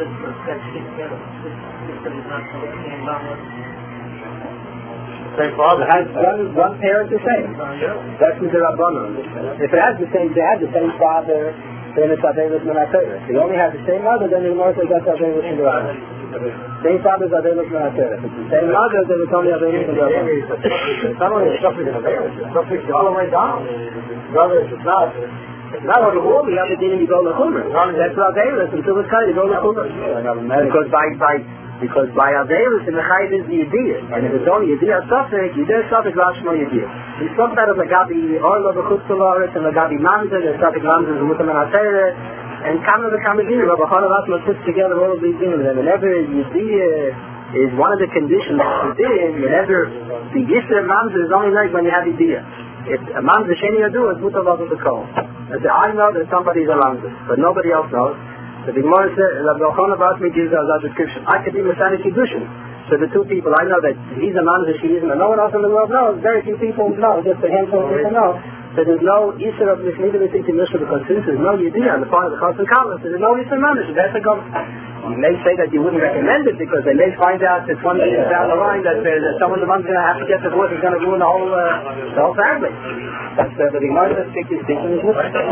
Same father. It has one, one parent the same. That's the Rabbanon. If it has the same, they have the same father, then it's Avelis Menatera. If they only have the same mother, then the Gemara says that's Avelis Menatera. Same father is Avelis Menatera. If it's the same mother, then it's only Avelis Menatera. It's not only a suffix in Avelis, it's suffix all the way down. Brother, it's not. It's not on the wall, you have to deal in the Gola Chumrah. That's Avelis until it's kind of Gola Chumrah. Because by, by, Because by Avelis, the Mechayiv is the Yediyah. And if it's only Yediyah Safek, Yediyah Safek Lashma Yediyah. We spoke about it Lagabi Orla B'chutz L'Oretz and Lagabi Mamzer, the Safek Mamzer is Mutam and Ateret, and Kamla the Kamazir, Rabbi Chana Rasma puts together all of these things. And whenever Yediyah is one of the conditions of the din, whenever the Yisra Mamzer is only like when you have Yediyah. If a Mamzer Sheni Yadu is Mutam L'Oretz. I know that somebody is a Mamzer, but nobody else knows. So the Gemara says, Rabbi Yochanan Bar Asmi gives us a description. I could be Masani Kiddushin. So the two people, I know that he's a man, she isn't, and no one else in the world knows. Very few people know, just a handful of people know. So there's no Isser of this neither is into Mishnah because since there's no Yediyah on the part of the Chassan Kalas, so there's no Isser Manish. That's a go. You may say that you wouldn't recommend it because they may find out that twenty years down the line that, uh, that someone the one's going to have to get divorced is going to ruin the whole, uh, the whole family. That's uh, the Gemara says, stick your stick in his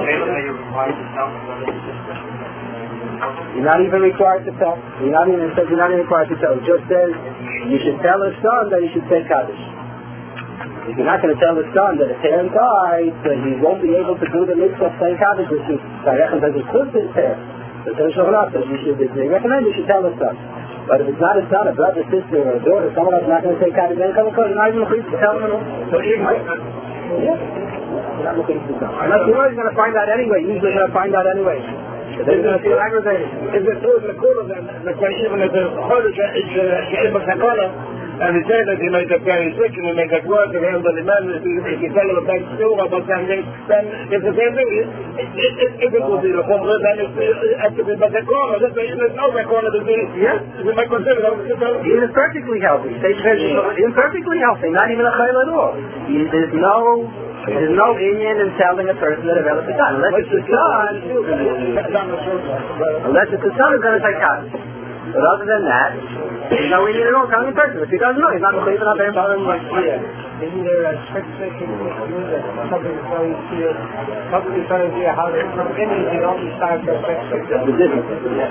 You're not even required to tell. You're not even, it says you're not even required to tell. It just says you should tell his son that he should say Kaddish. If you're not going to tell his son that a parent died, that he won't be able to do the mitzvah of saying Kaddish, which is directly as it could be his parent. So Torah Shulchan Aruch says you should, they recommend you should tell his son. But if it's not his son, a brother, sister, or a daughter, someone else not going to say Kaddish, then come and call. You're not even free to tell him at all. So you might. Yeah. You're not looking to tell. Unless you know he's going to find out anyway. Usually going to find out anyway. They're going to feel aggravated. Is it true in the Kula that the question when it's a Chodesh is a Sakala and he said that he made a very sick and he made that work and held on the man if you tell him about school about something then it's the same thing. If it would be the Chumrah then it has to be by the corner. There's no by corner to be. Yes. You might consider that. He is perfectly healthy. He is perfectly healthy. Not even a chayil at all. There's no There's no Indian in telling a person that a relative died. Unless it's the son, unless it's the son who's going to take Kaddish. But other than that, there's no Indian at all telling a person. If he doesn't know, he's not going to not there. Isn't there a specific that something is very clear? Something is very clear how to from Indians you don't start to That's the difference.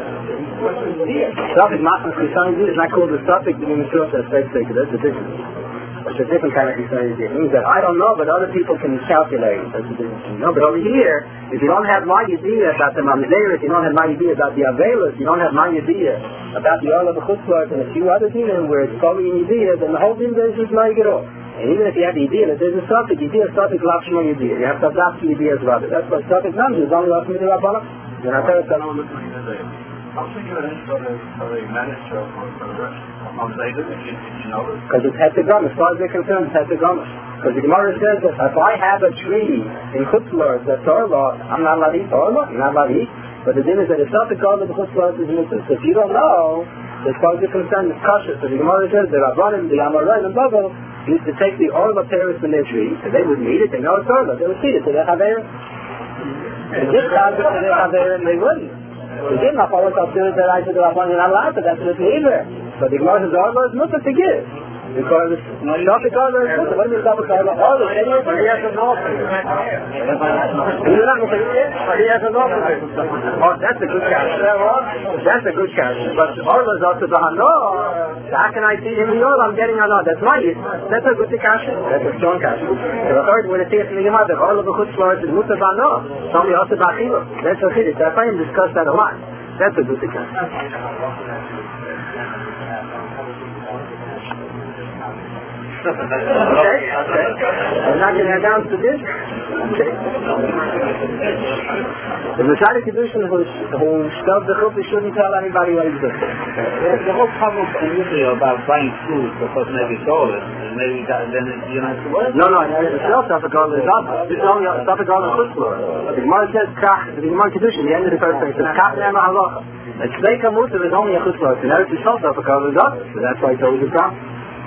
Suffix Masmas Kisani is not called the suffix in the Mitzvah that's specific. That's the difference. It's a different kind of Kisani. It means that I don't know, but other people can calculate. That's the difference. No, but over here, if you don't have my idea about the Mamzer, if you don't have my idea about the Avelis, you don't have my idea about the Orla B'chutzlart and a few other things where it's called an idea, then the whole thing is just not get off. And even if you have the idea that there's a suffix, idea, suffix, lapshma idea. You have to adopt the idea as well. That's what suffix Mamzer is only lapshma idea Rabbana. You're not there, so I'm thinking of it for the, for the minister for the rest of the did you know this? Because it's hexagram, as far as they're concerned, it's hexagram. Because the Gemara says that if I have a tree in Chutzlar that's Torah, I'm not allowed to eat Torah, I'm not allowed to eat. But the thing is that it's not the God of the Chutzlar is mitzvah. So if you don't know, as far as they're concerned, it's kosher. So the Gemara says that Rabbanim, the Amorai, and Bavel used to take the Orla Paris from their tree, and they wouldn't eat it, they know it's Torah, they would eat it, so they have air. They did cause it to the Chaver and they wouldn't. They did not follow up to the right to the Rabban, you're not allowed to, that's what either. But the Gemara says, Orla is not to give. Because Shafik Orla is not. What do you mean Shafik Orla? Orla, he has an offer. He's not going to say, he has an offer. Oh, that's a good cash. That's a good cash. But Orla is also the Hano. How can I see him in Orla? I'm getting Hano. That's my use. That's a good cash. That's a strong cash. The authority when it says in the Gemara that Orla b'chutz la'aretz is mutar b'Hano. Somebody also b'achilo. That's a chiddush. That's why I'm discussed that a lot. That's a good cash. Okay, okay. I'm not going to announce the this. Okay. The Messiah Kedushin who stubbed the chupah shouldn't tell anybody what he's doing. The whole problem in Israel about buying food because maybe it's all it, and maybe that, then you don't have to work. No, no, it's not Safakal, it's not. It's only Safakal and Chutzlor. The Gemara says, Kach, the Gemara Kedushin, the end of the first page, says, Kach Nema Halacha. It's Leika Mutter is only a Chutzlor. So now it's not Safakal, it's not. So that's why it's always a problem.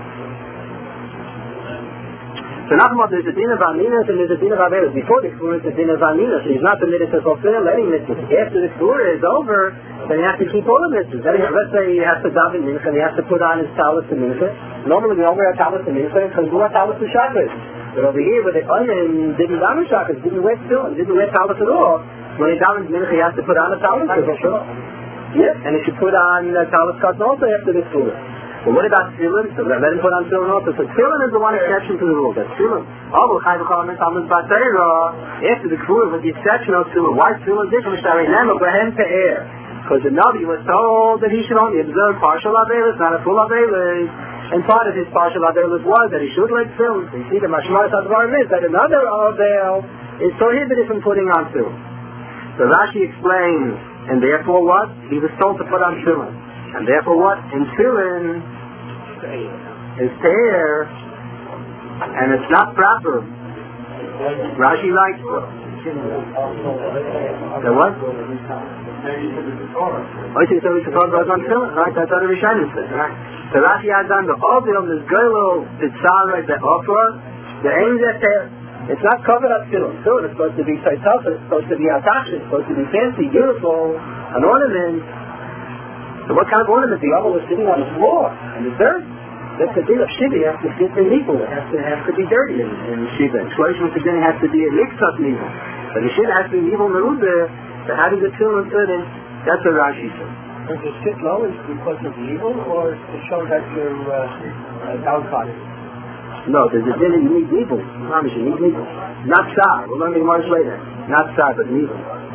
So now there's a din of Aminas and there's a din of Avelis. Before the Kfur is a din of Aminas, so he's not permitted to fulfill any mitzvahs. After the Kfur is over, then he has to keep all the mitzvahs. Let's say he has to daven mincha and he has to put on his talis to mincha. Normally we don't wear a talis to mincha because we wear talis to shabbos. But over here, with the Oinen didn't daven shabbos, didn't wear still, didn't wear talis at all. When he davens mincha, he has to put on a talis to fulfill. Yes, and he should put on a talis cotton also after the Kfur. But what about tefillin? So let him put on tefillin also. So tefillin is the one exception to the rule. That's tefillin. Oh, Chayv Chalamet Talmud Batera. After the Kfur, with the exception of tefillin, why is tefillin different? Remember, Behem Pe'er. Because the Navi was told that he should only observe partial Avelis, not a full Avelis. And part of his partial Avelis was that he should like tefillin. So you see, the Mashmaras Advarim is that another Avel is prohibited from putting on tefillin. So Rashi explains, and therefore what? He was told to put on tefillin. And therefore what? In tefillin is te'er, and it's not proper. Rashi writes, the what? Oh, so we should talk about on tefillin, right? That's what the Rishonim said, right? So Rashi adds on the Ovil, this Golo, the Tzara, the Ofra, the Ein Zeter. It's not covered up tefillin. Tefillin is supposed to be so tough, it's supposed to be attached, it's supposed to be fancy, beautiful, an ornament. So what kind of ornament? The oval is sitting on the floor and the dirt. That's the thing of Shiva. You have to sit in Nivel. It has to have to be dirty in, in Shiva. Shloshim Kedin has to be a mixed up Nivel. But the Shiva has to be Nivel Merubah. So how does the tefillin fit in? That's what Rashi says. Does it sit low is because of evil or to show that you're uh, uh, downtrodden? No, there's a din you need Nivel. I promise you, you need Nivel. Not Tsar. We'll learn it much later. Not Tsar, but Nivel.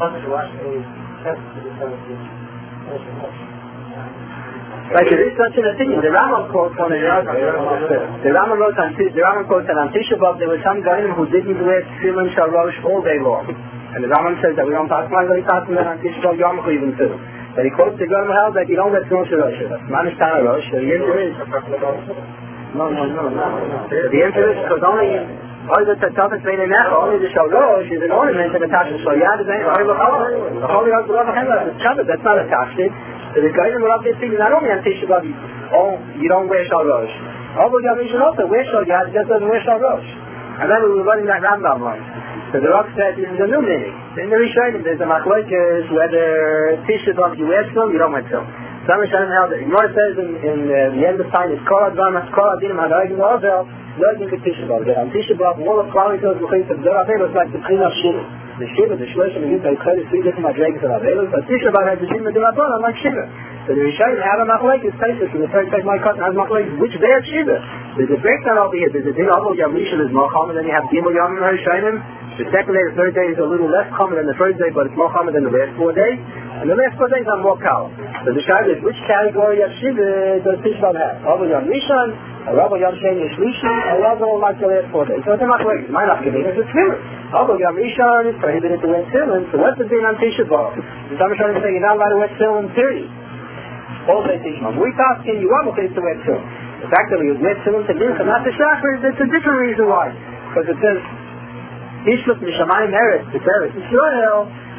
Like there is such an opinion. The Rambam quotes on it. The Rambam wrote on the Rambam quotes that on Tisha B'Av there were some guys who didn't wear tefillin shalosh all day long. And the Rambam says that we don't pass my very fast on Tisha B'Av Yom Kippur even too. But he quotes the Rambam held that you don't wear tefillin shalosh. Manishtan shalosh. The answer is no, no, no, no. The answer is because only only the tzatzav bein enecha, only the shalosh is an ornament and attached. So yeah, the holy Shabbat. That's not attached. So the guys will have this thing not only on Tisha B'Av, oh, you don't wear shalosh. Although Yom Rishon also wear shalosh, just doesn't wear shalosh. And then we were running that Rambam line. So the Rock said this is a new meaning. In the Rishonim there's a machlokes whether Tisha B'Av you wear tefillin, you don't wear tefillin. Some Rishonim held it. Gemara says in, in uh, the end of time is Kol Advan Kol Adinim Hadaygim Ovel Loigim B'Tisha B'Av. That on Tisha B'Av all of Chronicles B'Chayim of Zor Avelos like the Pchina Shiva. The Shiva, the Shloshim, and Yudai Kodesh, three different Madregas of Avelos, but Tisha B'Av has the Shiva D'Rabbanan like Shiva. So the Rishonim have a machlokes basis in the first place my cousin has machlokes which they are Shiva. There's a breakdown over here. There's a thing Avol Yom Rishon is more common than you have Gimel Yom Rishonim. The second day, the third day is a little less common than the first day, but it's more common than the last four days. And the last four days are more common. So the Shai is which category of Shiva does Tisha B'Av have? Avol Yom Rishon, or Avol Yom Sheni Shlishi, or Avol like the last four days. So it's a machlokes. My machlokes is a tefillin. Avol Yom Rishon is prohibited to wear tefillin. So what's the thing on Tisha B'Av? Some Rishonim say you're not allowed to wear tefillin period. All day Tisha B'Av. We asking you are okay to wear tefillin. The fact that we wear tefillin to mincha, not to shachar, that's a different reason why. Because it says Ishluk Mishamayim Eretz, Tiferes Yisrael,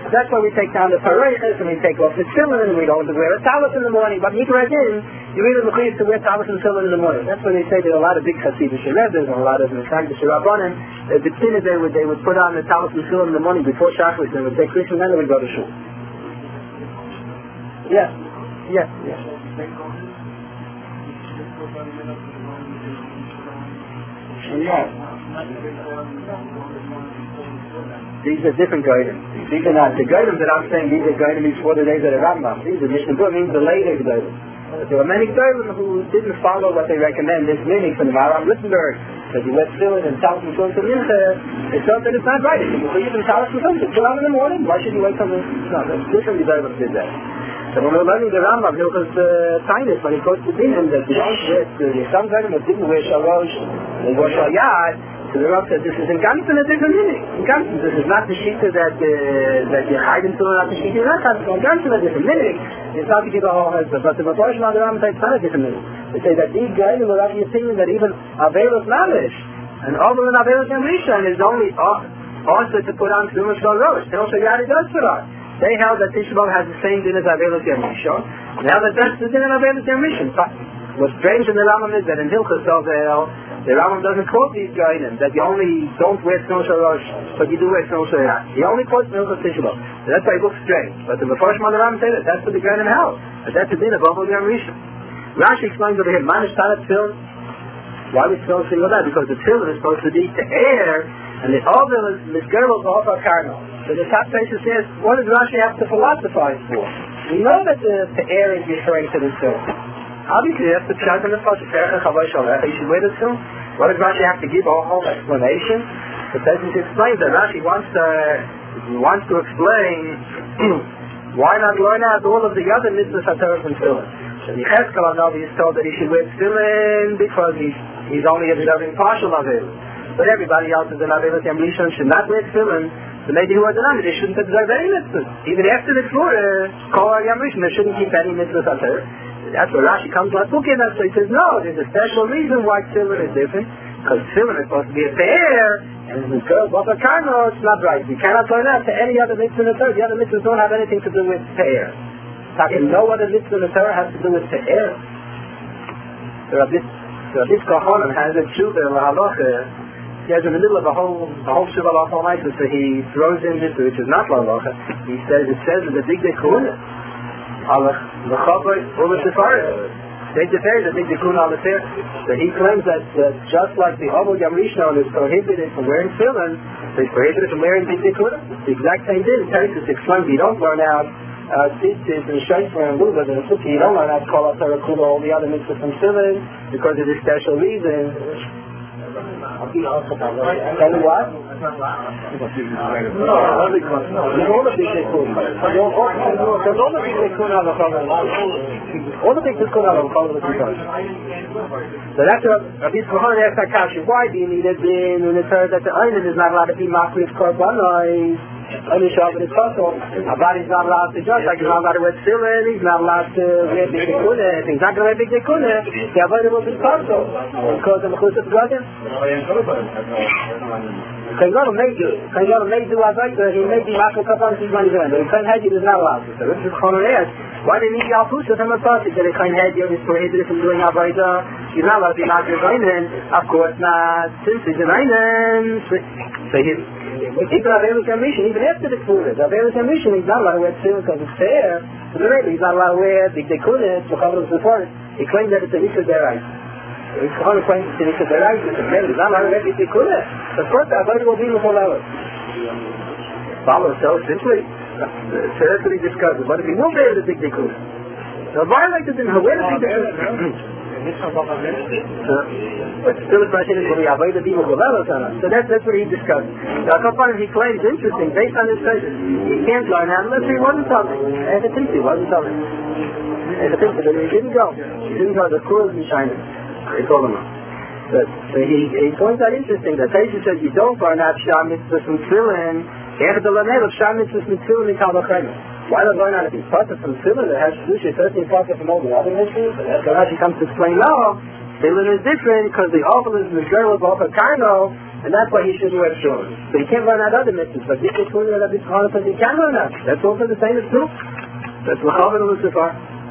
That's why we take down the pareiches and we take off the tefillin and we don't wear a talis in the morning. But Mikra-Din, you really look to wear talis and tefillin in the morning. That's why they say there are a lot of big Hasidic Rebbes and a lot of Meshagdish Rabbanim. The beginning they would they would put on the talis and tefillin in the morning before Shacharis and would take Krishna and then they would go to shul. Yes, yes, yes. Yes. These are different guidance. These are not the guidance that I'm saying. These are guidance before the days of the Rambam. These are Mishnah Berurah means the later guidance. There were many guidance who didn't follow what they recommend. This meaning from the Maharam Littenberg that you wet tefillin and talis and tefillin to mincha. They thought that it's not right. If you believe in talis and tefillin, put on in the morning. Why should you wait till the no? That's different. The guidance did that. So when we're learning the Rambam, Hilchos Tainus, when he quotes the Dinim that the some guidance didn't wear shalosh and wear shalyad. So the Rav said this is in Gansen a different meaning. In Gansen, this is not the shita that uh, that you hide into, not the shita you're not hiding. In Gansen a different meaning. It's not to give a whole husband. But the Mephoshim on the Rambam says it's not a different meaning. They say that these guys will have the opinion that even Avelos Malish and Oval and Avelos and Rishon is only also to put on Tzumas Shal Rosh. They also Yadi does put on. They held that Tisha B'Av has the same din as Avelos and Rishon. They held that that's the din of Avelos and Rishon. What's strange in the Rambam is that in Hilchos Ovel, the Rambam doesn't quote these guidance that you only don't wear Snow Shalosh, but you do wear Snow Shalosh. He only quotes Hilchos Tisha B'Av. So that's why it looks strange. But the Mephoshim on the Rambam say that that's what the guidance held. That that's the din of Ovel and Rishon. Rashi explains over here, Manish Talat Tefillin. Why are we supposed to think of that? Because the Tefillin is supposed to be to air, and the Ovel is Misgerel to Ovel Karno. So the top basis says, what does Rashi have to philosophize for? We know that the to air is referring to the Tefillin. Obviously, that's the pshat in the Pasuk. You should wear the tefillin. What does Rashi have to give a whole explanation? The Pesach explains that Rashi wants to wants to explain why not learn out all of the other mitzvahs HaTorah from tefillin. So Yechezkel Hanavi is told that he should wear tefillin because he's he's only observing partial Avelos. But everybody else is an Avelos Yom Rishon should not wear tefillin. So maybe who are the number, they shouldn't observe any mitzvahs. Even after the Torah, Kol Yom Rishon, they shouldn't keep any mitzvahs HaTorah. That's where Rashi comes to look at that. So he says, no, there's a special reason why tefillin is different. Because tefillin is supposed to be a pair, and the girl, but the karno, it's not right. You cannot learn that to any other mitzvah in the Torah. The other mitzvahs don't have anything to do with pair. Talking no other mitzvah in the Torah has to do with pair. So Rabbi Kohanim has a tshuva in the halacha. He has in the middle of a whole a whole tshuva halacha ma'aser, so he throws in this, which is not halacha. He says it says in the big dekuna. Allah, the Chavay, all the Sefarim. They defend the big Tikkun al Sefer. So he claims that uh, just like the Ovel Yom Rishon is prohibited from wearing tefillin, so he's prohibited from wearing big Tikkun. The exact same thing. Teresis explains you don't learn out tzitzis and shofar and lubas and sukkah. You don't learn out Kol HaTorah Kula, all the other mitzvahs from tefillin because of this special reason. Tell you what? No, only because all the big tikkun. Because all the big tikkun are the problem. All the big tikkun are the problem. So that's what Rabbi Kohanim asked Akashi. Why do you need a din when it says that the island is not allowed to be makri of korbanos? Only Shabbat is possible. A body's not allowed to judge, like he's not allowed to wear tefillin, he's not allowed to wear big tikkun. If he's not going to wear big tikkun, the avodah will be possible. Because of the chus of Gadim. Kaygadol may do. Kaygadol may do avodah, he may be makri korbanos, he's going to do it. But the Kohen Hedjid is not allowed to. So this is Kohanim asks, why do you need the Alpusa from a pasuk that a Kohen Hedjid is prohibited from doing avodah? He's not allowed to be makri of Einan. Of course not, since he's an Einan. So he's even Avelos Yom Rishon, even after the Kula, the Avelos Yom Rishon, he's not allowed to wear tefillin because it's fair. So the Rebbe, he's not allowed to wear big Dekunis, to cover the support. He claims that it's a Rishon Derais. He's going to claim it's a Rishon Derais, he's not allowed to wear big Dekunis. So first, the avodah will be before Levis. Follow so simply. So that's what he discusses. But if he won't wear the big Dekunis, so violate the din, where the big Dekunis? But still the question is, will the avodah be before Levis or not? So that's, that's what he discussed. Now, so far he claims, interesting, based on this question, he can't learn how unless he wasn't something. And the thinks he wasn't something. And the thinks that he didn't go. He didn't go, the Kula is shining. He told him. But, so he, he finds that interesting, that Taisha says you don't learn out Shah Mitzvahs from Tefillin, Ech the Lanel of Shah Mitzvahs from Tefillin in Kalvachayim. Why not learn out if he's part of from Tefillin that has Shlushah, certainly part of from all the other mitzvahs? So now she comes to explain, no, Tefillin is different because the Ovel is the girl of Ovel Karno, And that's why he shouldn't wear tefillin. But he can't learn that other mitzvahs. But this is twenty that he can learn that. That's also the same as too. That's L'chaven Lucifer.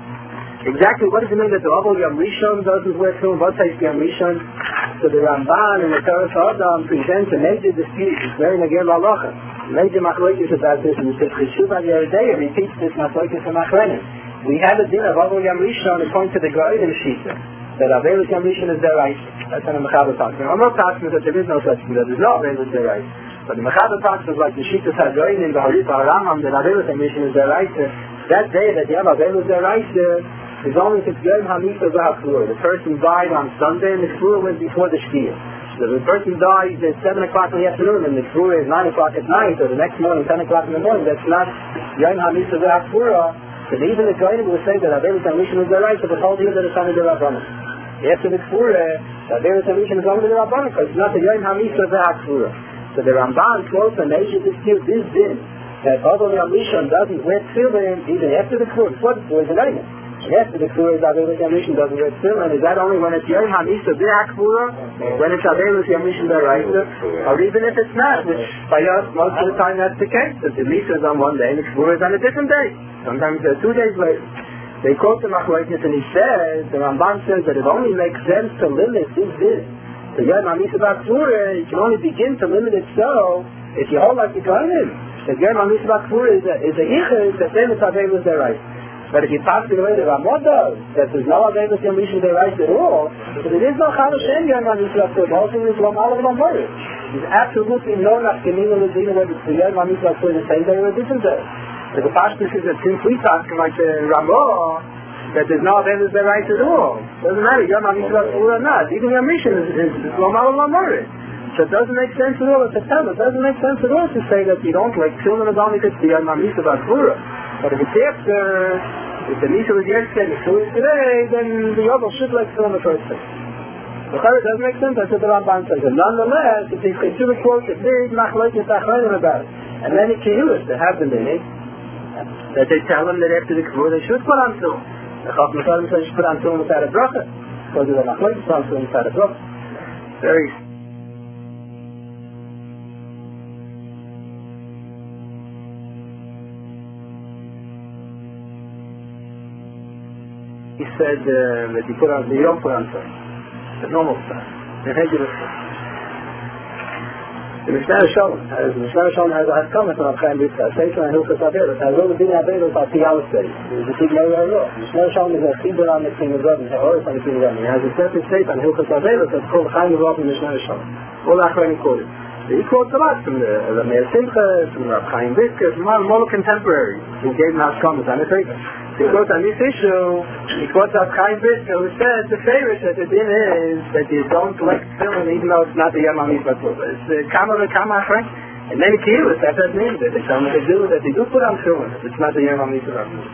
Exactly what does it mean that the Abel Yom Rishon doesn't wear tefillin? What takes Yom Rishon? So the Ramban and the Torah Adam presents a major dispute. It's very negir l'halacha. Major machlokes about this, and he says Cheshuv al Yeridei repeats this machlokes from Achronim. We have a din of Abel Yom Rishon according to the Goyim Shita that Avelus Yom Rishon is their right. That's when the Mechaber talks. Now, I'm not talking that there is no such thing. That there's no Avelus their right. But the Mechaber talks is like the Shita Sagoyin in the Harif HaRambam that Avelus Yom Rishon is their right. That day that you have Avelus their right is only if it's Yom HaMisa V'Hafur. The person died on Sunday and the Kfur went before the Shkia. So the person dies at seven o'clock in the afternoon and the Kfur is nine o'clock at night, or the next morning, ten o'clock in the morning. That's not Yom HaMisa V'Hafur. So even the Goyim will say that Avelus Yom Rishon is their right, but the whole deal that it's only the Rabbanim. After the Kfur, Avelus Yom Rishon is only the Rabbanim, because it's not the Yom HaMisa V'Hafur. So the Ramban quotes a major dispute this din that although Yom Rishon doesn't wear tefillin even after the Kfur, before the Kfur is an Einim. After the Kfur is Avelus Yom Rishon doesn't wear tefillin. Is that only when it's Yom HaMisa V'Hafur, when it's Avelus Yom Rishon D'Oraisa, or even if it's not, which by us most of the time that's the case, that the Misa is on one day and the Kfur is on a different day. Sometimes uh, two days later. They quote the Machlokes and he says, the Ramban says that it only makes sense to limit this this. The Yom HaMisa V'Hafur, you can only begin to limit it so if you hold like the Kohanim. The Yom HaMisa V'Hafur is a, is a Yichud that then it's Avelus D'Oraisa. But if you pass it away the Ramot does, that there's no Avelus Yom Rishon D'Oraisa at all, so there is no Chalash Shem Yom HaMisa V'Hafur. The whole thing is Lom Alav Lom Morid. There's absolutely no Nafkamina L'Dina whether it's the Yom HaMisa V'Hafur the same day or a different day. So the Pashtus is that since we talk like the Ramah, that there's no Avelus D'Oraisa at all. Doesn't matter, Yom HaMisa V'Hafur or not. Even Yom Rishon is Lom Alav Lom Morid. So it doesn't make sense at all. It's a tell. It doesn't make sense at all to say that you don't like tefillin is only because the Yom HaMisa V'Hafur. But if it's after, if the Misa was yesterday, the Kfur is today, then the Yobel should like tefillin the first thing. The Chayr doesn't make sense. That's what the Ramban says. And nonetheless, if they consider quote the big machlokes achronim about it, and many kiyuos that have them in it, that they tell them that after the Kfur they should put on tefillin. The Chacham Shalom says you should put on tefillin without a bracha. Because of the machlokes put on tefillin without a bracha. Very. He said uh, that he put on the Yom put on tefillin. The normal stuff. The regular stuff. The Mishnah Shalom has the Mishnah Shalom has a comment on Chaim Britzah. Sefer and Hilchos Averos. Has all the Din Averos on Tiyalos Day. The Tig Meir Ayro. Mishnah Shalom is a Chibur on the King of Rabbi. Has always on the King of Rabbi. He has a separate Sefer on Hilchos Averos that's called Chaim of Rabbi Mishnah Shalom. All that Chaim quoted. He quotes a lot from the Meir Simcha, from Rabbi Chaim Britzah, from all the contemporaries who gave him his comments on the Sefer. He quotes on this issue, he quotes out Chaim Britzah, who says the favorite that the din is that you don't collect tefillin even though it's not the Yom HaMisa V'Hafur. It's the Kama V'Kama Frank. And many kiyuos that that means that they tell me they do that they do put on tefillin if it's not the Yom HaMisa V'Hafur.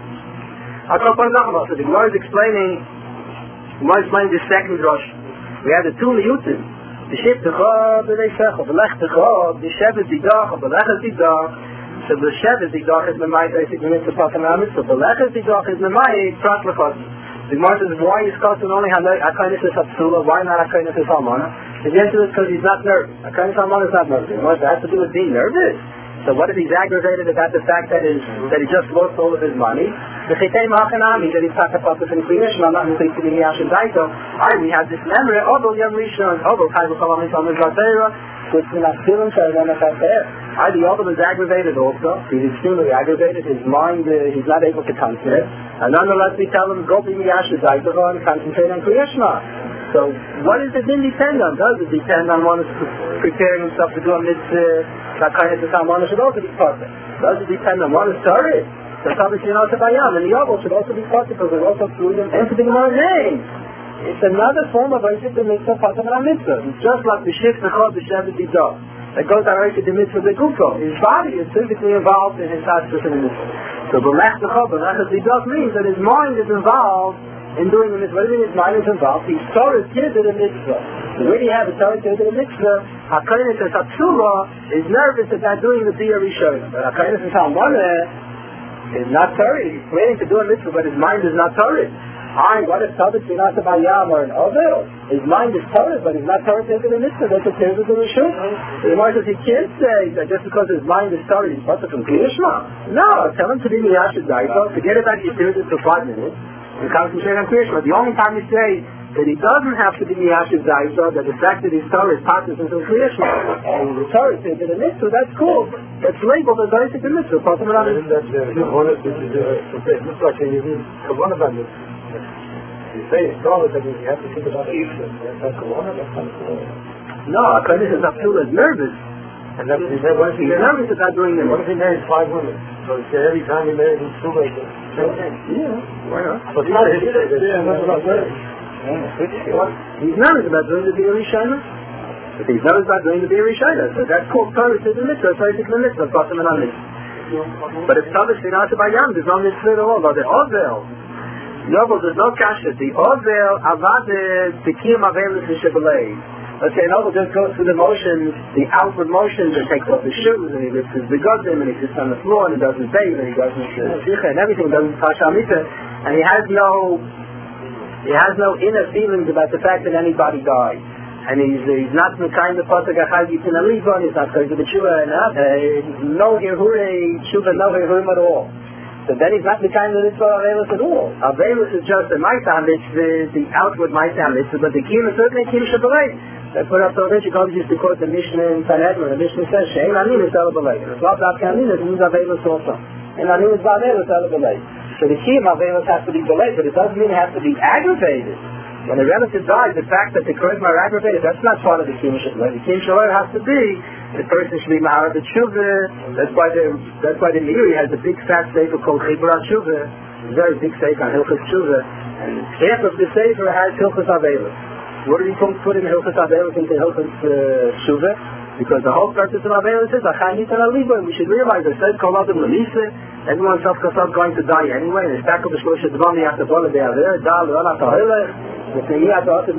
I'll talk about that about. So the Gemara is explaining, the Gemara is explaining the second drush. We have the two liyutim. The ship Techad, the Leishach, the Lech Techad, the Shevet Zidach, the Lech Zidach. So the Shevet Zidach is Memai, basically means the Patanamit. So the Lech Zidach is Memai, Prat Lechad. The Gemara says, why is Kosten only Akainis is Hapsula? Why not Akainis is Halmana? The answer is because he's not nervous. Akainis Halmana is not nervous. The Gemara has to do with being nervous. So what if he's aggravated about the fact that his that he just lost all of his money? The Chitei Machanami, that he's Takapatas and Klinish, and I'm not going to say Yashin Daito. Alright, we have this memory, although Yom Rishon, although Kaibu Kalamis on the Zatera, so it's not feeling so then if that's there. Alright, the other is aggravated also. He's extremely aggravated. His mind, uh, he's not able to concentrate. And nonetheless, we tell him, go be Yashin Daito and concentrate on Kriyashma. So, what does it then depend on? Does it depend on one is preparing himself to do a mitzvah? That kind of time one should also be perfect. Does it depend on one is Torah? That's obviously not a Bayam, and the Yobel should also be perfect because they're also through them into the Gemara name. It's another form of Aishit the Mitzvah, Patam and Mitzvah. It's just like the Shif, the Chod, the Shevet Zidach. That goes on Aishit the Mitzvah, the Gufo. His body is physically involved in his Tashdus and the Mitzvah. So the Lech, the Chod, the Lech Zidach means that his mind is involved in doing the mitzvah. What do you mean his mind is involved? He's Torah kid to the mitzvah. So when you have a Torah kid to the mitzvah, HaKainus and Hatsula is nervous about doing the Biyah Rishon. But HaKainus and Talmana is not Torah. He's planning to do a mitzvah, but his mind is not Torah. I, what if Tavis Binasa Bayam or an Ovel? His mind is Torah, but he's not Torah into the mitzvah, that's a Torah to the Rishon. The Gemara says he can't say that just because his mind is Torah, he's supposed to from Kriyashma. No, tell him to be Miyashid Daito, forget about your Torah for five minutes, and concentrate on Kriyashma. The only time you say that he doesn't have to be Miyashid Daito, that the fact that his Torah is passes into Kriyashma, and the Torah is into the mitzvah, that's cool. That's labeled as Torah to the mitzvah. Possible not Isn't that the Kavanah, which is a mitzvah, can you read Kavanah about this? You say it's Torah, that you have to think about it. That's Kavanah, that's not Kavanah. No, according to Abdullah is nervous. And that's, he said, what if he He's nervous about doing it. What if he marries five women? So he said every time he marries, he's two like this. Yeah, why not? But it's not his thing. Yeah, that's what I'm saying. He's nervous about doing the Be'er Rishayna. If he's nervous about doing the Be'er Rishayna, so that's called Torah to the mitzvah, Torah to the mitzvah, Pasim and Amit. But if Tavis Binasa Bayam, there's no mitzvah at all, or the Ovel. No, but there's no kasha. The Ovel, Avade, Tekim Avelis Vishabalei. Let's say an Ovel just goes through the motions, the outward motions, and takes off his shoes, and he lifts his begodim, and he sits on the floor, and he doesn't bathe, and he doesn't shicha, and everything, doesn't touch Amita, and he has no He has no inner feelings about the fact that anybody died. And he's, he's not the kind of pasuk achad yitin alibon, he's not going to the tshuva, no hirhure tshuva, no hirhurim at all. So then he's not the kind of mitzvah Avelis at all. Avelis is just a Maisa mitzvah, the outward Maisa mitzvah, but the kiyum is certainly kiyum shabalei. That's what Rabbi Rishon comes used to quote the Mishnah in Sanhedrin. The Mishnah says, Shein anin is alabalei. It's not that anin, it means Avelis also. And anin is Avelis alabalei. So the kiyum Avelis has to be delayed, but it doesn't mean it has to be aggravated. When a relative dies, the fact that the Kohen are aggravated, that's not part of the kiyum shabalei. The kiyum shabalei has to be the person should be Mahar the Tshuva. That's why the that's why the Meiri has a big fat sefer called Chibrat Tshuva. It's a very big sefer on Hilchos Tshuva. And half of the sefer has Hilchos Avelis. What do you put in Hilchos Avelis into Hilchos uh, Tshuva? Because the whole purpose of Avelis is Achan Yitan Aliba. We should realize that said Kol Adam Melissa, everyone self is going to die anyway. And it's back of the Shlosh Dvami after Bola they are there. Dal Rana Tahila. These are the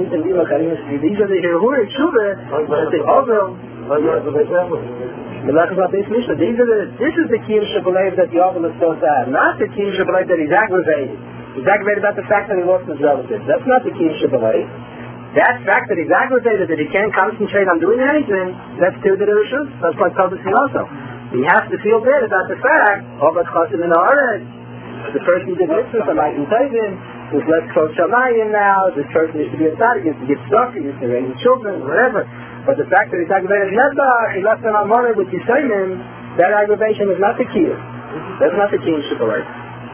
Hirhur Tshuva. The Ovel. These are the, this is the Kiyum Shabbalev that the Ovel is supposed to have, not the Kiyum Shabbalev that he's aggravated. He's aggravated about the fact that he lost his relatives. That's not the Kiyum Shabbalev. That fact that he's aggravated, that he can't concentrate on doing anything, that's to the Rishus. That's like Tavis also. He has to feel bad about the fact, Obat Chasim in the Haaretz. The person did mitzvahs, I might tell him, there's less close Shamayim now, this person used to be a tzaddik, used to give stuff, he used to raise his children, whatever. But the fact that he's aggravated Nebuch, he left an Amorah with Yisayim, that aggravation is not the key. That's not the key in Shibboleth.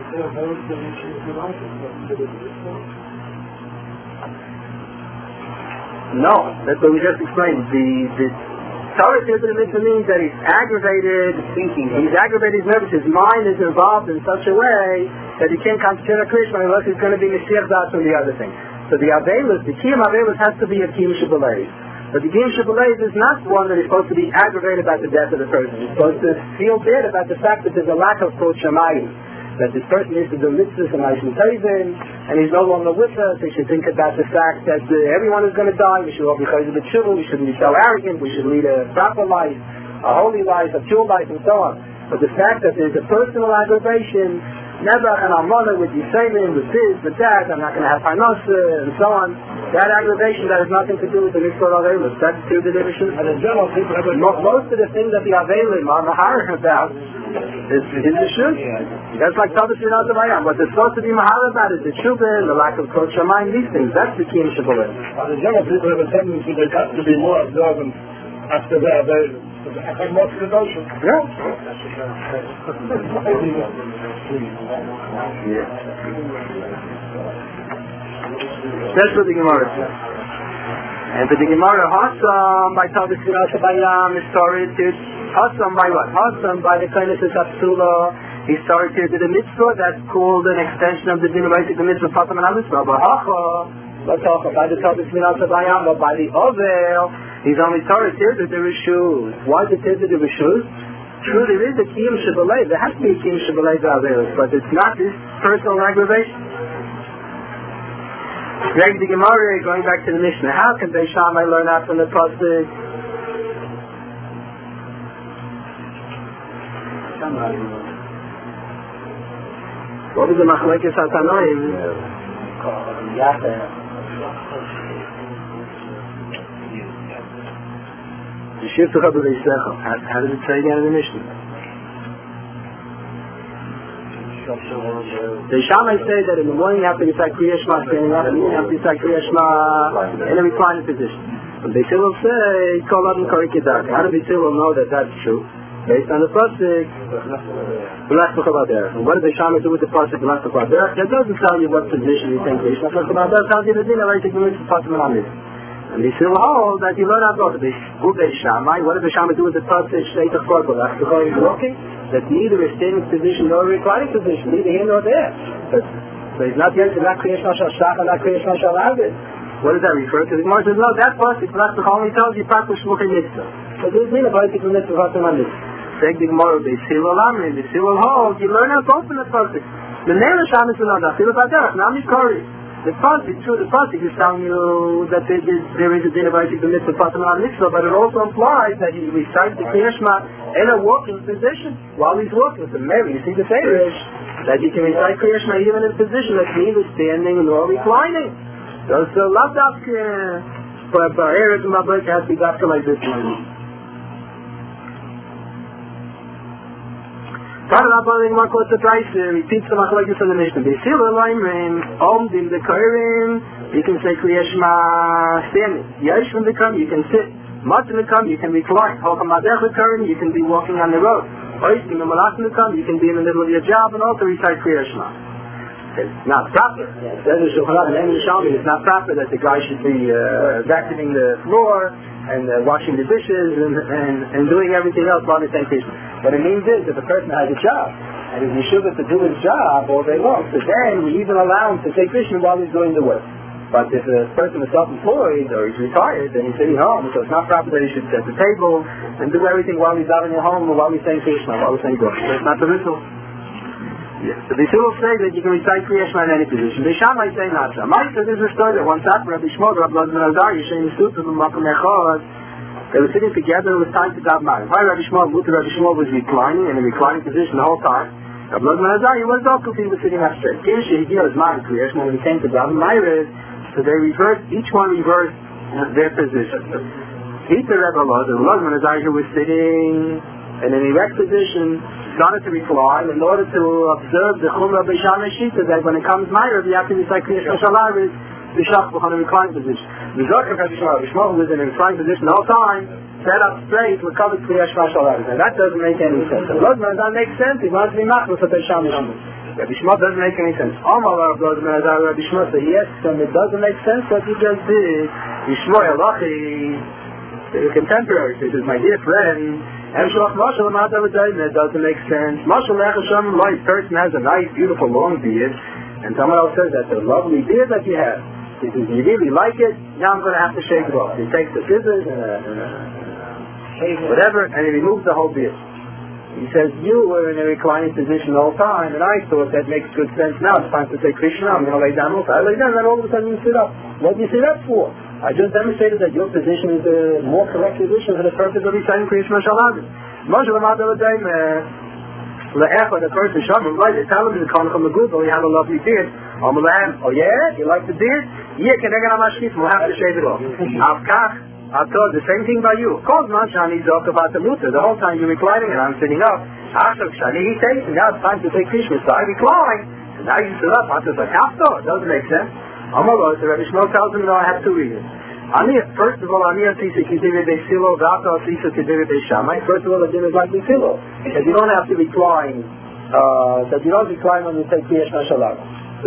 No, that's what we just explained. The, the Torah says that it means that he's aggravated, thinking, he's aggravated, he's nervous, his mind is involved in such a way that he can't concentrate on Krishna unless he's going to be Messiah from the other thing. So the Avelis, the Kiyum Avelis has to be a Kiyum Shibboleth. But the Kiyum Shibboleth is not one that is supposed to be aggravated about the death of the person. He's supposed to feel bad about the fact that there's a lack of Kol Shamayim. That this person is to do mitzvahs and Aishim Tevin, and he's no longer with us. We should think about the fact that uh, everyone is going to die. We should all be chayzer b'tshuva. We shouldn't be so arrogant. We should lead a proper life, a holy life, a pure life, and so on. But the fact that there's a personal aggravation, Nebuch and Almana with Yisayim, with this, with that, I'm not going to have Parnasa, and so on. That aggravation, that has nothing to do with the mitzvah of Avelis. That's to the division. And in general, people have most of the things that the Avelim are Mahar about is his issue. That's like Tavis Binasa Bayam. What they're supposed to be Mahar about is the Shuvah, the lack of Kol Shamayim, these things. That's the Kiyum Shibboleth. And in general, people have a tendency they got to be more observant after the Avelim. I think most of the notion. Yeah. That's what the Gemara says. And for the Gemara, Hassam by Tavis Binasa Bayam is started to Hassam by what? Hassam by the kindness of Apsula. He started to the mitzvah. That's called an extension of the din of the mitzvah Patam and mitzvah. But Hacha, let's talk by the Tavis Binasa Bayam, but by the Ovel, he's only started to the Rishus. Why the Tir the Rishus? True, there is a Kiyum Shibboleth. There has to be a Kiyum Shibboleth Avelis, but it's not this personal aggravation. Greg the Gemara, going back to the Mishnah, how can they Shammai learn out from the pasuk? What was the Machlekes HaTanoim The shift of Chabad Sechel. How does it say again in the Mishnah? The Shammai say that in the morning you have to recite Kriya Shema standing up, and in the evening you have to recite Kriya Shema in a reclining position. But they still will say, Kol Adam Kari Kedarka. How do they still know that that's true? Based on the pasuk, V'lach B'chav Aderech. And what does the Shammai do with the pasuk V'lach B'chav Aderech? That doesn't tell you what position you think Krishna B'chav Aderech tells you the din of Eisik B'mitzvah Patim Amid. And they still hold that you learn how to go to the Gubei Shammai. What does the Shammai do with the pasuk Shtei Tachor V'lach B'chav Aderech? That neither a standing position nor a reclining position, neither here nor there. But, so he's not yet to not Kriya Shema Shal Shach and not Kriya Shema Shal Aved. What does that refer to? The Gemara says, no, that pasuk V'lach B'chav only tells you Patim Shmuchei Mitzvah. So there's din of Eisik B'mitzvah Patim Amid. Take the Gemara, they seal Alamri, they seal Hold, you learn how to open the pasuk. The Neilah Shammai is another, Fil Baderech, Nami Kari. The pasuk, true, the pasuk is telling you that there is, there is a din of Eisik B'mitzvah Patim Mitzvah, but it also implies that he recites the Kriya Shema in a walking position while he's walking. So maybe you see the Farish, that you can recite Kriya Shema even in a position that's neither standing nor reclining. So, so Lavdak, but Eretz Mabek has to be got like this one. Repeats the machlokes of the Mishnah. They seal the line Om in the Kairim, you can say Kriya Shema standing. Yesh from the Kairim, you can sit. Mat in the Kairim, you can recline. Hokam Adech the Kairim, you can be walking on the road. Ois in the Malach in the Kairim, you can be in the middle of your job and also recite Kriya Shema. It's not proper. It's not proper that the guy should be uh, vacuuming the floor and uh, washing the dishes and, and, and doing everything else while he's saying Krishna. What it means is that the person has a job and he's yeshiva to do his job all day long. So then we even allow him to say Krishna while he's doing the work. But if a person is self-employed or he's retired and he's sitting home, so it's not proper that he should set the table and do everything while he's out in the home or while he's saying Krishna, while he's saying God. So it's not permissible. Yes. So they still say that you can recite Kriya Shema in any position. The Shammai say not so. Mike says there's a story that one time Rabbi Shmuel, Rabbi Lozman Azar, Yishem Yisut, and Makom Echad, they were sitting together and it was time to daven Ma'ariv. Why Rabbi Shmuel, Mutter Rabbi Shmuel was reclining in a reclining position the whole time. Rabbi Lozman Azar, he was also he was sitting up straight. Kim Shehigil is Ma'ariv Kriya Shema when he came to daven Ma'ariv, so they reversed, each one reversed their position. Peter Rabbi Lozman Azar, who was sitting in an erect position, started to recline in order to observe the Chumrah B'Shamai Shita that when it comes Ma'ariv, you have to recite Kriya Shema Shal Aved, the Shach on a reclining position. The Zorka Rabbi Shmuel was in a reclining position the whole time, sat up straight, recovered Kriya Shema Shal Aved. And that doesn't make any sense. The Lozman doesn't make sense, he wants to be machlos at B'Shamai Shita. Rabbi Shmuel doesn't make any sense. Amar Rabbi Lozman Azar, Rabbi Shmuel said, yes, and it doesn't make sense what you just did. Yishmoy Alachi, the contemporary, says, my dear friend, and Shalach Mashal that doesn't make sense. Mashal Echasham, a person has a nice, beautiful, long beard, and someone else says that's a lovely beard that you have. He says, you really like it? Now I'm going to have to shave it off. He takes the scissors and, a, and a, whatever, and he removes the whole beard. He says, you were in a reclining position the whole time, and I thought that makes good sense now. It's time to say Krishna, I'm going to lay down also. I lay down, and then all of a sudden you sit up. What do you sit up for? I just demonstrated that your position is a more correct position for the purpose of reciting Krishna Shal Aved. Moshe Lamad Eladayim, Le'echa, the person, Shabbat, right, they tell him to come from the group, oh, you have a lovely beard. Amalaham, oh yeah, you like the beard? Yeah, can I get on my sheet? We'll have to shave it off. Avkach, I told the same thing by you. Cause man Shani Zok about the mutter. The whole time you're reclining and I'm sitting up. Ashok Shani, he takes, and now it's time to take Krishna, so I recline. And now you sit up, I said, like, half so, it doesn't make sense. Amallah, so Rabbi Shmuel tells him, no, I have two reasons. First of all, Aniyah Sisa Kidiri Beisilo, Vata Sisa Kidiri Beishamai. First of all, the din is like Beisilo. That you don't have to recline, uh, that you don't recline when you take Kriya Shema Shal Aved.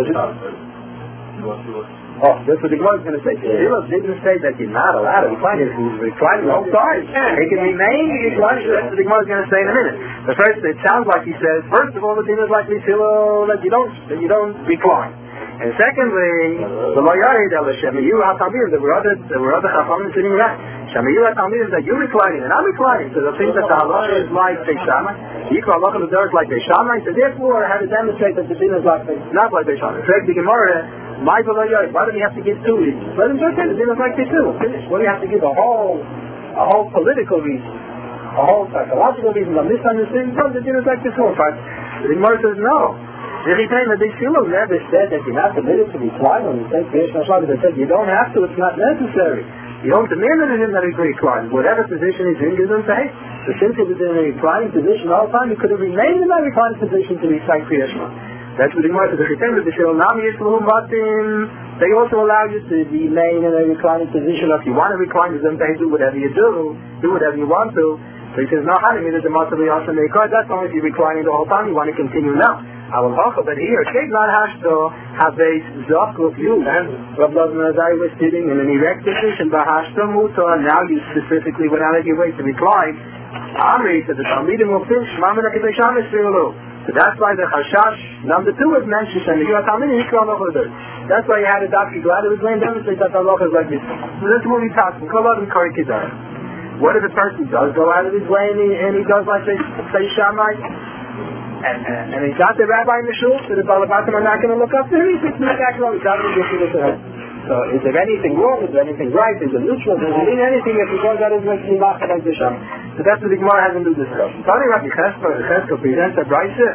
Oh, that's what the Gemara is going to say. Beisilo didn't say that you're not allowed to recline. He's reclining the whole time. He can remain reclining. That's what the Gemara is going to say in a minute. But first, it sounds like he says, first of all, the din is like Beisilo, that you don't, that you don't recline. And secondly, the Loyarid El Shemayu HaTamir, there were other there were other Chachamim sitting around. Shemayu HaTamir is that you're reclining and I'm reclining. So the thing that the halacha is like Beishamai, the equal halacha of the door is like Beishamai. So therefore, I had to demonstrate that the din is like not like Beishamai. So the Gemara, my Loyarid, why do we have to give two reasons? Let him just say the din is like Beishamai. Finish. What do you have to give a whole a whole political reason, a whole psychological reason, a misunderstanding? No, the din is like Beishamai. The Gemara says no. The Ritema Bishulov never said that you're not permitted to recline when you take Krishna Shlomo. They said you don't have to, it's not necessary. You don't demand of him that he reclines. Whatever position he's in, gives him faith. So since he was in a reclining position all the time, he could have remained in that reclining position to recite Krishna. That's what the Gemara says. The Ritema Bishulov Nam Yishlohum Batim. They also allow you to remain in a reclining position. If you want to recline, you do whatever you do. Do whatever you want to. So he says, no, how do you mean the Matzah Yasha Meikar? That's only if you're reclining the whole time. You want to continue now. I will offer, but here, Sheikh not Hashto, have a Zok of you, and Rav Lozman Azari was sitting in an erect position, but Hashto Muta, now you specifically, without any way to recline, Amri said the Talmidim will finish, Mamina Kedesham Yisraelu. So that's why the Hashash, number two was mentioned, and the Yua Talmidim, he called over there. That's why you had a doctor glad it was laying down and say that Allah is like this. So that's what we talk about. Call out in Kari Kedar. What if a person does go out of his way and he, and he does like they say Shammai? And, and, and he's got the rabbi in the shul, so the Balabatim are not going to look up to him. He thinks, he's not going to get to the So is there anything wrong? Is there anything right? Is it neutral? Does it mean anything if he goes out of his way to be marked like the Shammai? So that's what the Gemara has in the discussion. Tani Rabbi Cheskel, the Cheskel presents a Braisa.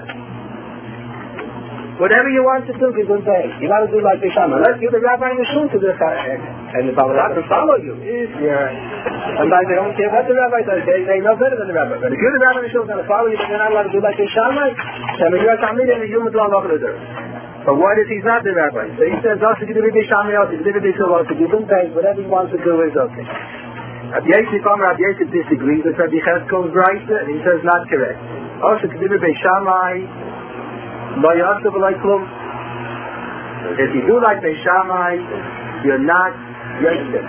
Whatever you want to do, you can say. You got to do like the Shammai. Let's give the rabbi in the shul to the and the Balabatim follow you. If you're... Sometimes they don't care what the rabbi does. They, they know better than the rabbi. But if you're the rabbi in the shul going to follow you, then you're not allowed to do like the Shammai. So if you're a Talmid, then you're not allowed to do. But what if he's not the rabbi? So he says, also you do the Shammai, also you do the shul, also you do things, whatever he wants to do is okay. Rabbi Yosef, Rabbi Yosef disagrees with Rabbi Cheskel's right, and he says not correct. Also, you do the Shammai, Lo Yaseh V'Lo Klum. If you do like the Shammai, you're not Yosef.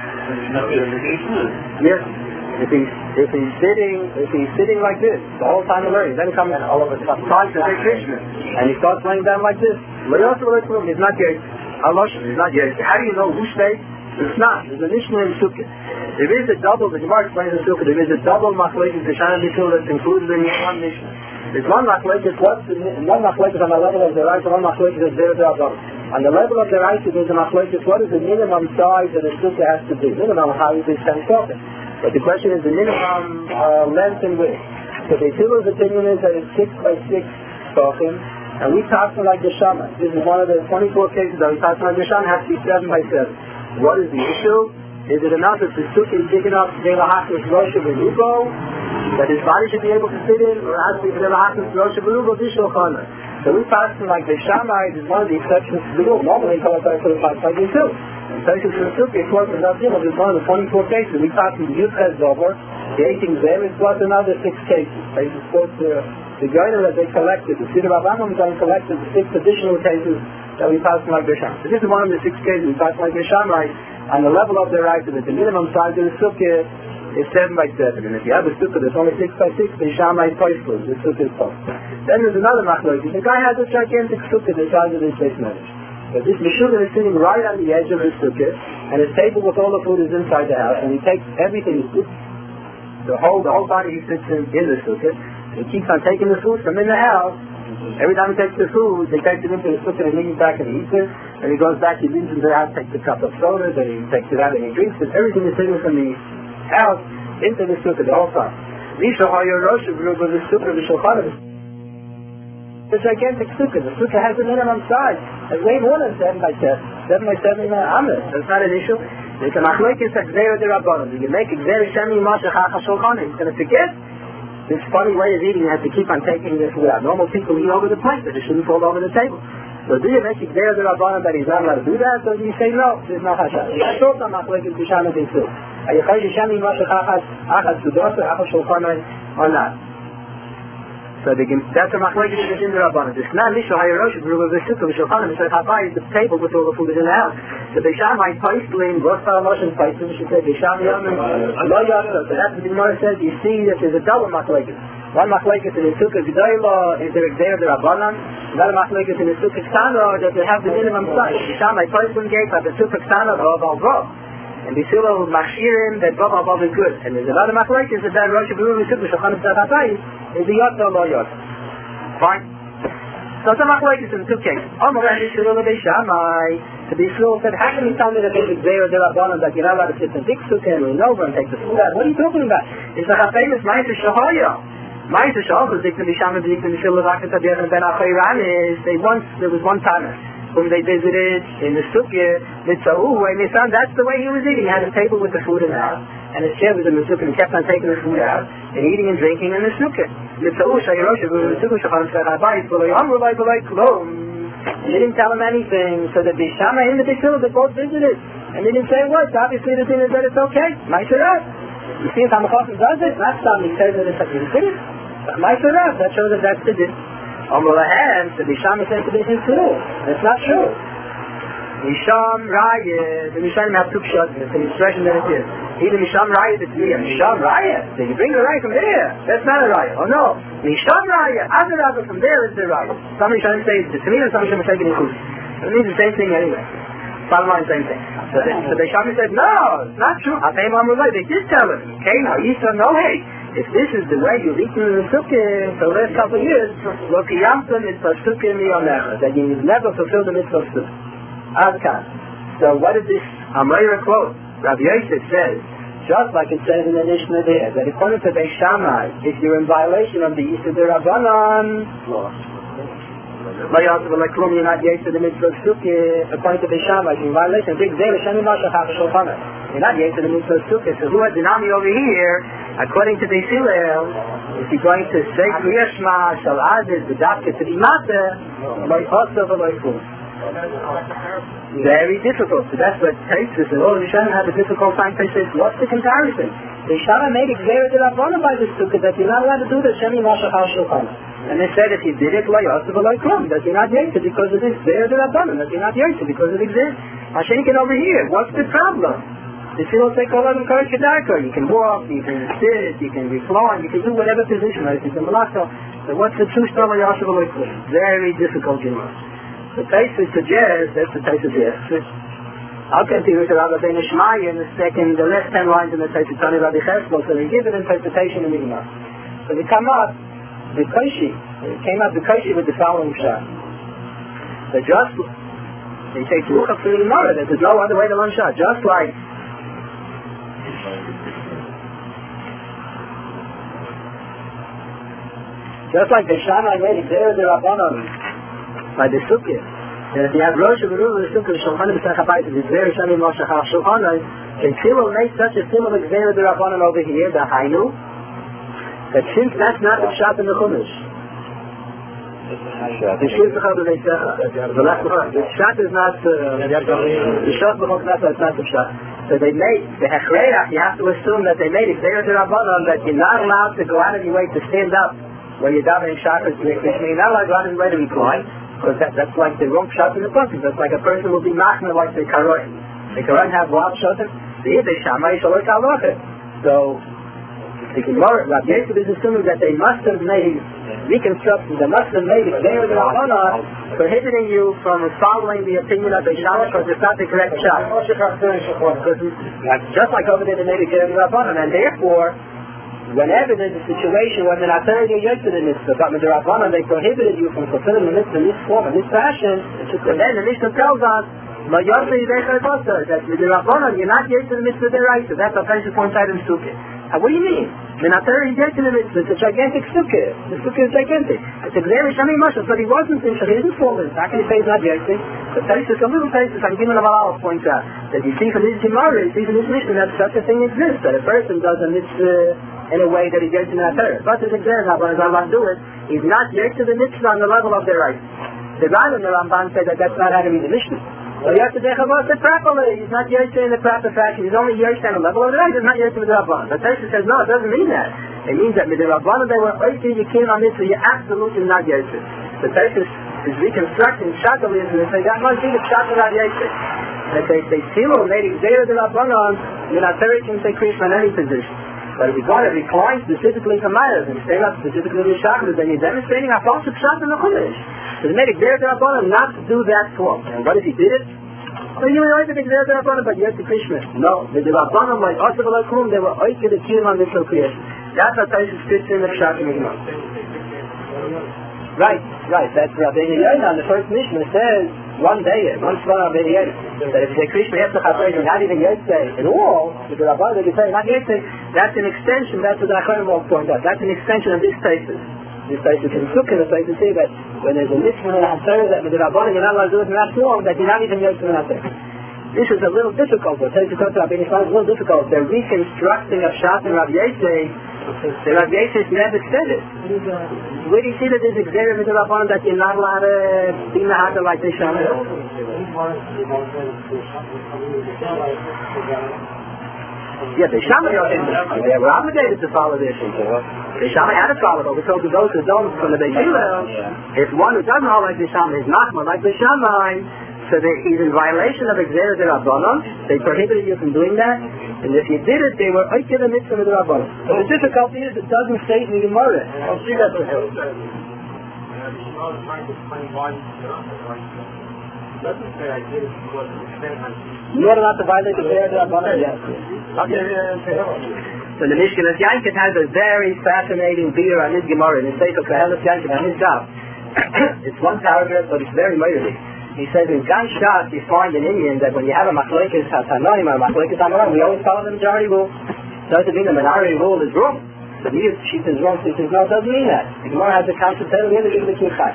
Yes. If he's if he's sitting if he's sitting like this the whole time of learning, then he comes all of a sudden to say Krishna, and he starts laying down like this. Lo Yaseh V'Lo Klum. He's not Yosef. Allah, he's not Yosef. How do you know who stays? It's not. There's a Mishnah in Sukkah. There is a double. The Gemara explains in Sukkah. There is a double machlekes the Shana Bishul that's included in one Mishnah. There's one machlekes, what's one machlekes on the level of the right, and one machlekes is there to above. On the level of the right, there's a machlekes. What is the minimum size that a sukkah has to be? Minimum height is ten tefachim. But the question is the minimum uh, length and width. So the Tzila's opinion is that it's six by six tefachim, and we talk like the Shammai. This is one of the twenty-four cases that we talk like the Shammai has to be seven by seven. What is the issue? Is it enough if the sukkah is big enough to be able to have Rosh Hashanah that his body should be able to fit in, or has to be able to have Rosh Hashanah? So we pass from like the Shammai is one of the exceptions to the rule. Normally, we call it five by two. And so for the sukkah, it's one of the one of the twenty-four cases. We pass from the Yudches over, the eighteen there is plus another six cases. They support the the Gainer that they collected, the Siddur Avraham that collected the six additional cases that we pass from like the Shammai. So this is one of the six cases we pass from like the Shammai. On the level of the right, that the minimum size of the sukkah is seven by seven. And if you have a sukkah that's only six by six, the Shammai is poistless. The sukkah is post. Then there's another machlokes. The guy has a gigantic sukkah the size of his base measure. But this Meshuggah is sitting right on the edge of his sukkah, and his table with all the food is inside the house, and he takes everything, the whole the whole body he sits in, in the sukkah. He keeps on taking the food from in the house. Every time he takes the food, he takes it into the sukkah and he brings it back and he eats it. And he goes back, he leaves into the house, takes a cup of soda, then he takes it out and he drinks it. Everything is taken from the house into the sukkah the whole time. Misha Hayer Rosh of the sukkah, the Shulchan. The gigantic sukkah. The sukkah has a minimum size. It's way more than seven by seven. Seven by seven amas. That's not an issue. It's a machlekes Gzeira d'Rabbanan. You can make Gzeira Shemi Masha Chacha Shulchan. He's going to forget. This funny way of eating, you have to keep on taking this without. Normal people eat over the plate, but it shouldn't fall over the table. So do you make it there the Rabbanan that he's not allowed to do that? So do you say no? There's no Hashem. I thought I'm not like it to Shana Bin Sil. Are you Chayish Shani Masha Chachas Achas Sudosa Achas Shulchanai or not? So the, that's a machlekes in the Rabbanan. It's not Misha Hayerosh of the Sukkah of Shulchanai. It's like Habai is the table with all the food in the house. So the Shammai Paistlin, Rostah Moshe Paistlin, we should say the Shammai Yamin, Allah Yasser. So that's what the Gemara says. You see that there's a double machlekes. One machlekes in the Sukkah G'dayla is the G'dayla the Rabbanan. Another machlekes in the Sukkah Ktana that they have the minimum size. The Shammai Paistlin gave at the Sukkah Ktana of Al-Rav. And the Sila Machshirim that Rav Al-Rav is good. And there's another machlekes that that Rosh Hashanah Sukkah Shulchan Tzadakayim is the Yot or Lo Yot. Fine. So some machlekes in two cases. Amar and Yisrael of Shammai. So the Yisrael said, how can you tell me that there's a G'dayla the Rabbanan that you're not allowed to sit in the big Sukkah and lean over and take the food out? What are you talking about? It's like a famous Ma'aser Shahaya. Ma'aser also Zikna Bishama Zikna Mishila Vakat Abiyah Ben Achayran is they once there was one timer whom they visited in the Sukkah Mitzvah, and they found that's the way he was eating. He had a table with the food in there, and his chair was in the Sukkah, and he kept on taking the food out and eating and drinking in the Sukkah. Mitzvah Shayirosha Mitzvah Shachan Shachabait V'Lo Yamru Lai V'Lai Klom. They didn't tell him anything, so the Bishama and the Bishila they both visited, and they didn't say what. Obviously the thing is that it's okay. Ma'aser Rav. You see if Hamachosam does it, not something he says that it's like he did it. But Ma'aser Rav, that shows that that's the din. Amar Lahem, the Bishama says to be his too. That's not true. Misham Raya, the Misham have two pshat, it's an expression that it is. Either Misham Raya, the Tliya, Misham Raya. Did you bring the Raya from there? That's not a Raya. Oh no. Misham Raya, other Raya from there is the Raya. Some Misham say it's the Tliya, some Misham say it's the It means the same thing anyway. Bottom line, same thing. So the, so the Shami said, no, it's not true. They did tell him. Okay, now Yisra, no, hey, if this is the way you've eaten in the Sukkah for the last couple of years, look, Yamton is for Sukkah Miyonecha, that you never fulfilled the mitzvah of Sukkah. Azkan. So what is this Amrayra quote? Rabbi Yosef says, just like it says in the Mishnah there, that according to Beis Shammai, if you're in violation of the Yisra D'Rabbanan, you're not yet to the mitzvah of Sukkah, according to Beis Shammai, you're in violation. You're not yet to the mitzvah of Sukkah. So who has the Nami over here? According to Beis Hillel, if you're going to say Kriya Shema, Shal Adis, the Dafka to the Mata, like also the like very difficult. So that's what Taisus and all the Rishonim have a difficult time. They say, what's the comparison? The Shama made it clear to Rabbanan by the Sukkah that you're not allowed to do the Shemi Mashachar Shulchan. And they said if you did it, like Yosef or like Krum, that you're not yet because it is there to Rabbanan, that you're not yet because it exists. Hashem over here, what's the problem? If you don't take all of them, you can walk, you can sit, you can recline, you can do whatever position, right? You can malachta. So what's the true story of Yosef or like Krum? Very difficult, you know. The Taisus suggests, that's the Taisus yes. I'll continue to Rabbi Ben Ishmael in the second, the last ten lines in the Taisus Tani Rabbi Cheskel, so they give an interpretation in the Gemara. So they come up, the Koshi, they came up the Koshi with the following shot. So just, they take Lucha for the Gemara, that there's no other way to learn shot. Just like, just like the Shammai made it there, the Rabbanon, by the Sukkah. And if you have Rosh Hashanah, the Sukkah, Shulchan B'Sachapait, it's very Shani Mashachar Shulchan, and he will make such a similar Gzeira the Rabbanan over here, the Hainu, that since that's not the Pshat in the Chumash, the Shir Zechar B'Veisecha, the Pshat is not, the Pshat B'Chok Nasa, it's not the Pshat. So they made, the Hechreach, you have to assume that they made it Gzeira the Rabbanan, that you're not allowed to go out of your way to stand up when you're davening Shachar, which means you're not allowed to go out of your way to recline. Because that, that's like the wrong shot in the process. That's like a person will be machna like the karoin. The karoin have wild shots. The Yiddish Shammai shaloi kaloche. So the Gemara, Rabbi Yosef is assuming that they must have made reconstructions. They must have made it there the Rabbanan prohibiting you from following the opinion of the Shammai because it's not the correct shot. Just like over there they made it there the Rabbanan, and therefore, whenever there's a situation where they're not telling you yet to the mitzvah, but with the Rabbanan they prohibited you from fulfilling the mitzvah in this form, in this fashion, and then the Mishnah tells us, that with the Rabbanan you're not yet to the mitzvah deraisa. That's our first point out in Sukkah. And what do you mean? They're not telling you yet to the mitzvah. It's a gigantic Sukkah. The Sukkah is gigantic. It's a very shani mashal, but he wasn't in Shach, he didn't fall in. How can you say he's not yet? The Taisus, a little Taisus, I'm giving him a lot of points out, that you see from this Gemara, you see from this Mishnah that such a thing exists, that a person does a mitzvah in a way that he gets in that Torah. But as example, when he's allowed to do it, he's not yet to the mitzvah on the level of the right. The Ran and the Ramban said that that's not how to read the Mishnah. So you have to dechavos it properly. He's not yet in the proper fashion. He's only yet on the level of the right. He's not yet with the Rabban. But Taisus says, no, it doesn't mean that. It means that with the Rabban they were oiky, you came on mitzvah, you're absolutely not yet. The Taisus is reconstructing Shakali and they say, that must be the Shakali not yet. That they say, Silo made it there the Rabbanon, you're not very can say Krishna in any position. But if you're going to recline specifically from Myers and stand up specifically to Shakli, then you're demonstrating a false Pshat in the Chumash. So they made it clear to Rabbanan not to do that form. And what if he did it? Well, you were always make clear to Rabbanan, but yet to Krishna. No, the Rabbanan, like Asaf al-Akum, they were oike the kiyum on this creation. That's what Taisus fits in the Pshat in the Gemara. Right, right, that's Rabbi Yehuda. The first Mishnah says, one day, one Svara B'Yetz. That if you say Krishna Yetzach HaTorah, not even Yetzach at all, if the Rabbi they say not Yetzach, that's an extension, that's what the Acharim will point out. That's an extension of this thesis. This thesis in Sukkah, the place to say that when there's a mitzvah in HaTorah, that with the Rabbi you're not allowed to do it in that form, that you're not even Yetzach in HaTorah. This is a little difficult. What Teisus Kotel Rabbeinu Yisrael is a little difficult. They're reconstructing of Shat and Rabbi Yosef. The Rabbi Yosef never said it. Where do you see that there's a Gzera with the Rabbanon that you're not allowed to be Nahada like this Shammai? Yeah, the Shammai they were obligated to follow this. The Shammai had to follow it. We told you those who don't from the Beit Hillel, if one who doesn't hold like the Shammai is Nachman like the Shammai, so he's in violation of Gzera de Rabbanon. They prohibited you from doing that. And if you did it, they were Oikid the mitzvah of the Rabbanon. So the difficulty is it doesn't say in the Gemara. I'll see that for him. You're not to violate the Gzera de Rabbanon? Yes. So the Mishkelas Yankiv has a very fascinating beer on his Gemara, in his Sefer Koheles Yankiv, on his job. It's one paragraph, but it's very mighty. He says in Gan Shas you find in Indian that when you have a machlekes hatanoim or a machlekes hamarim, we always follow the majority rule. Doesn't mean the minority rule is wrong. The Miyut Shita is wrong, so he says no, it doesn't mean that. The Gemara has the concept that we have to give the Kimchai.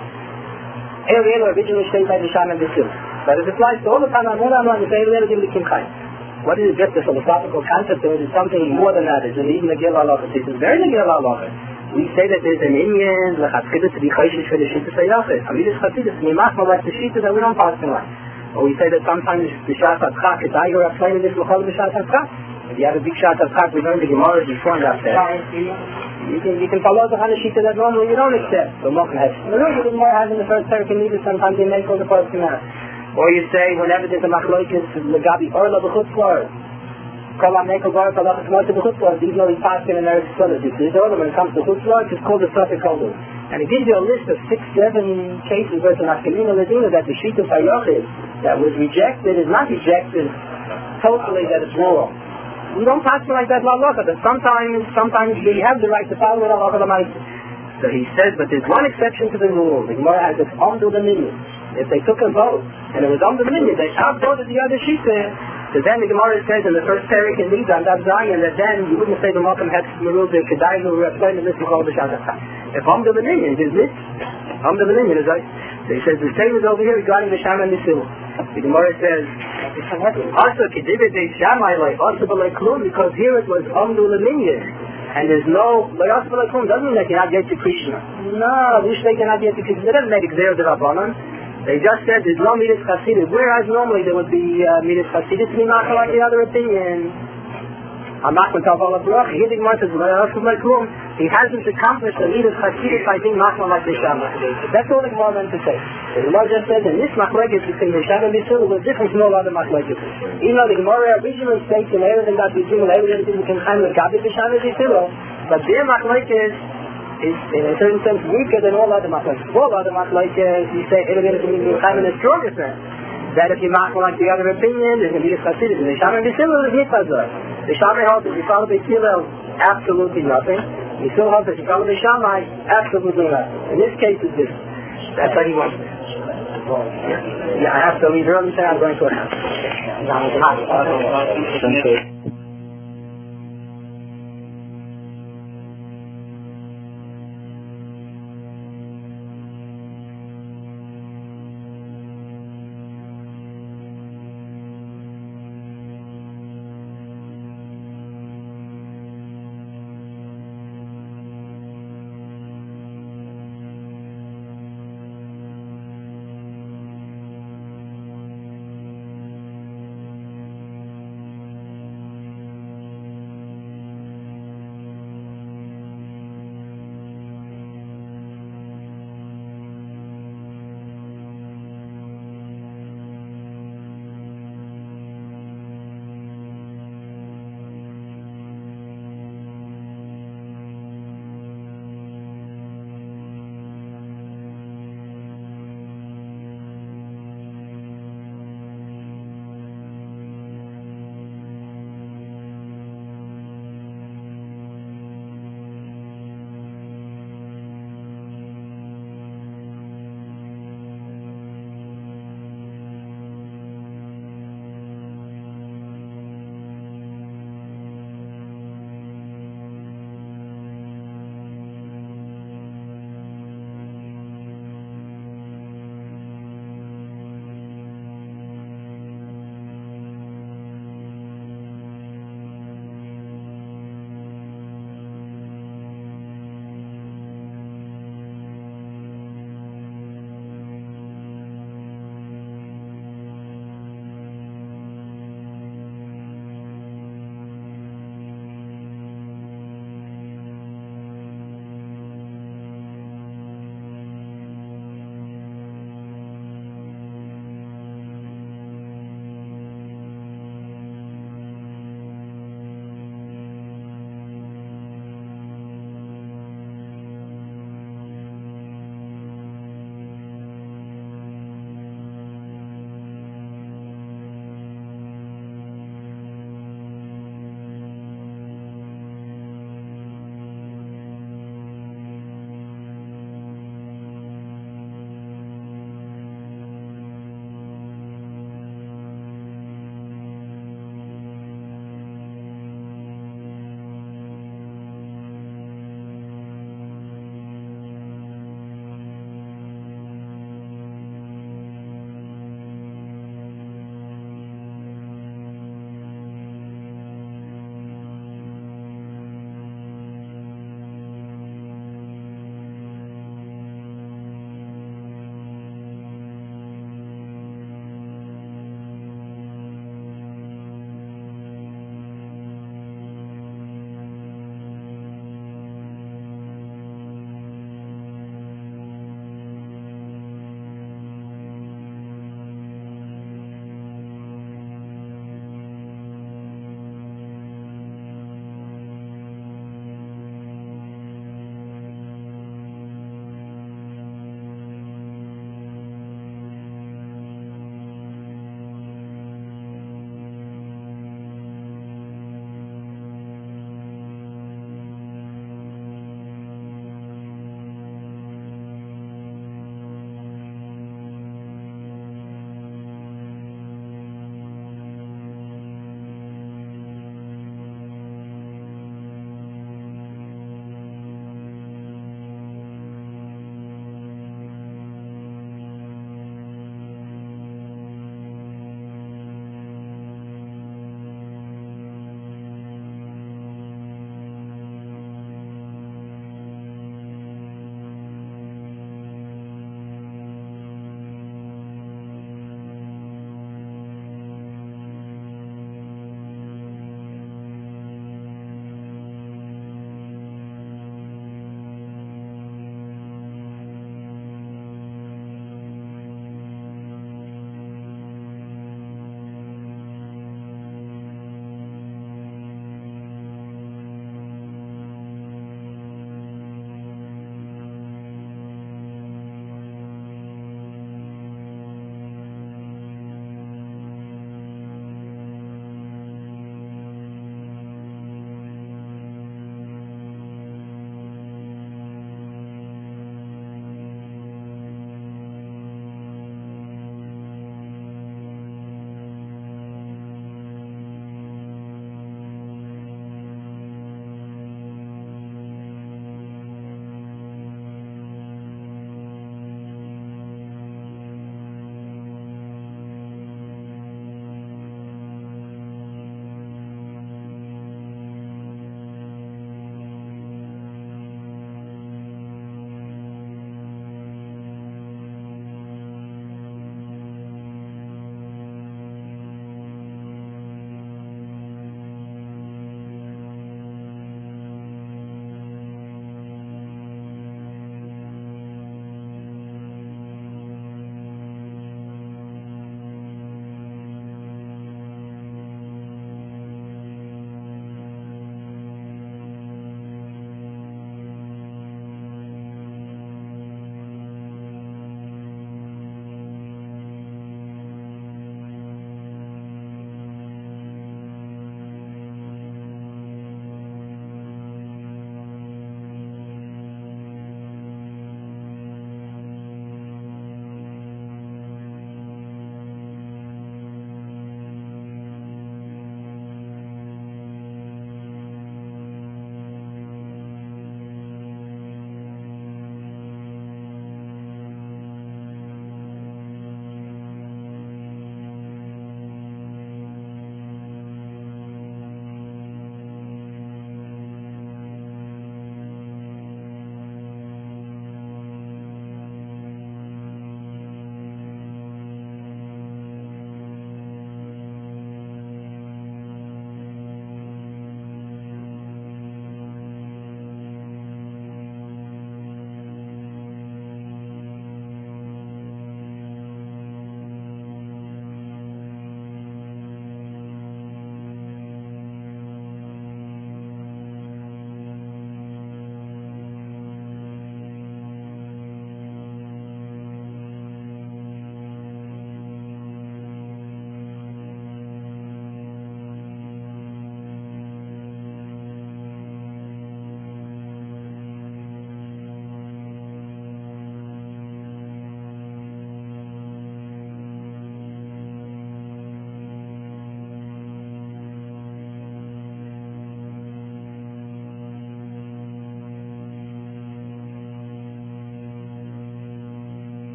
Eliel originally stated by the Sham and the Sil. But it applies to all the Tanam Muram and the Eliel give the Kimchai. What is it, just a philosophical concept, or is it something more than that? Is it even a Gil Halacha? This is very Gil Halacha. We say that there's an Indian, L'Chatzchidus, to be Chayshish for the Shittas HaYachid. Amidus Chatzidus, Mimachma, like the Shittas that we don't pass in line. Or we say that sometimes the Shat HaTchak, it's Eiger explaining this L'chol the Shat HaTchak. If you have a big Shat HaTchak, we learn the Gemara before and after. You can, you can follow the kind of Shittas that normally you don't accept. So Mokum has. The Gemara has in the first Perek and sometimes they make all the parts in that. Or you say, whenever there's a Machlokes, L'Gabi Orla B'chutz Lord. Kol HaMekel Baruch Allah Shmot B'Chutzlot, even though he's passing in Eretz Yisrael, this order when it comes to Chutzlot, it's called the Sotei Koldus. And it gives you a list of six, seven cases where it's an Askelina Ladina that the Shittas HaYachid that was rejected is not rejected totally that it's wrong. We don't pass it like that L'Halacha, but sometimes, sometimes we have the right to follow it L'Halacha L'Maisa. So he says, but there's one exception to the rule. The Gemara has this Omdu Dominion. If they took a vote, and it was Omdu Dominion, they outvoted the other Shittas. So then the Gemara says in the first Perek in Nida, that Zion, that then you wouldn't say the Malcolm had Merul the Kedai who explained the Mishnah called the Shat HaTchak. If Om the Beninion is this, Om the Beninion is right. So he says the same is over here regarding the Shama and the Sil. The Gemara says, also Kedibet de Shammai like also B'lai Klum, because here it was Om the Beninion. And there's no, like also B'lai Klum doesn't mean that you cannot get to Krishna. No, which they cannot get to Krishna. They doesn't make it there the Rabbanon. They just said there's no Midas Chasidus, whereas normally there would be uh, Midas Chasidus to be not like the other opinion. I'm not going to talk about Baruch. Here the Gemara says, he hasn't accomplished the Midas Chasidus by being not like the Shammai. That's all the Gemara meant to say. The Gemara just said, in this Machlekes between the Shammai and the Sil was different from all other Machlekes. Even though the Gemara originally states in everything that we do, and everything we can find with Gabi the Shammai and the Sil, but their Machlekes is in a certain sense weaker than all other machlokes. All other machlokes, you say, it'll be a stronger sense. That if you're not like the other opinion, there's going to be a Chasidus. And the Shammai and the Sil is Yitzhazor. The Shammai holds that you follow the Hillel, absolutely nothing. The Sil holds that you follow the Shammai, absolutely nothing. In this case, it's this. That's how he wants it. Yeah, I have to leave early, so I'm going to a house.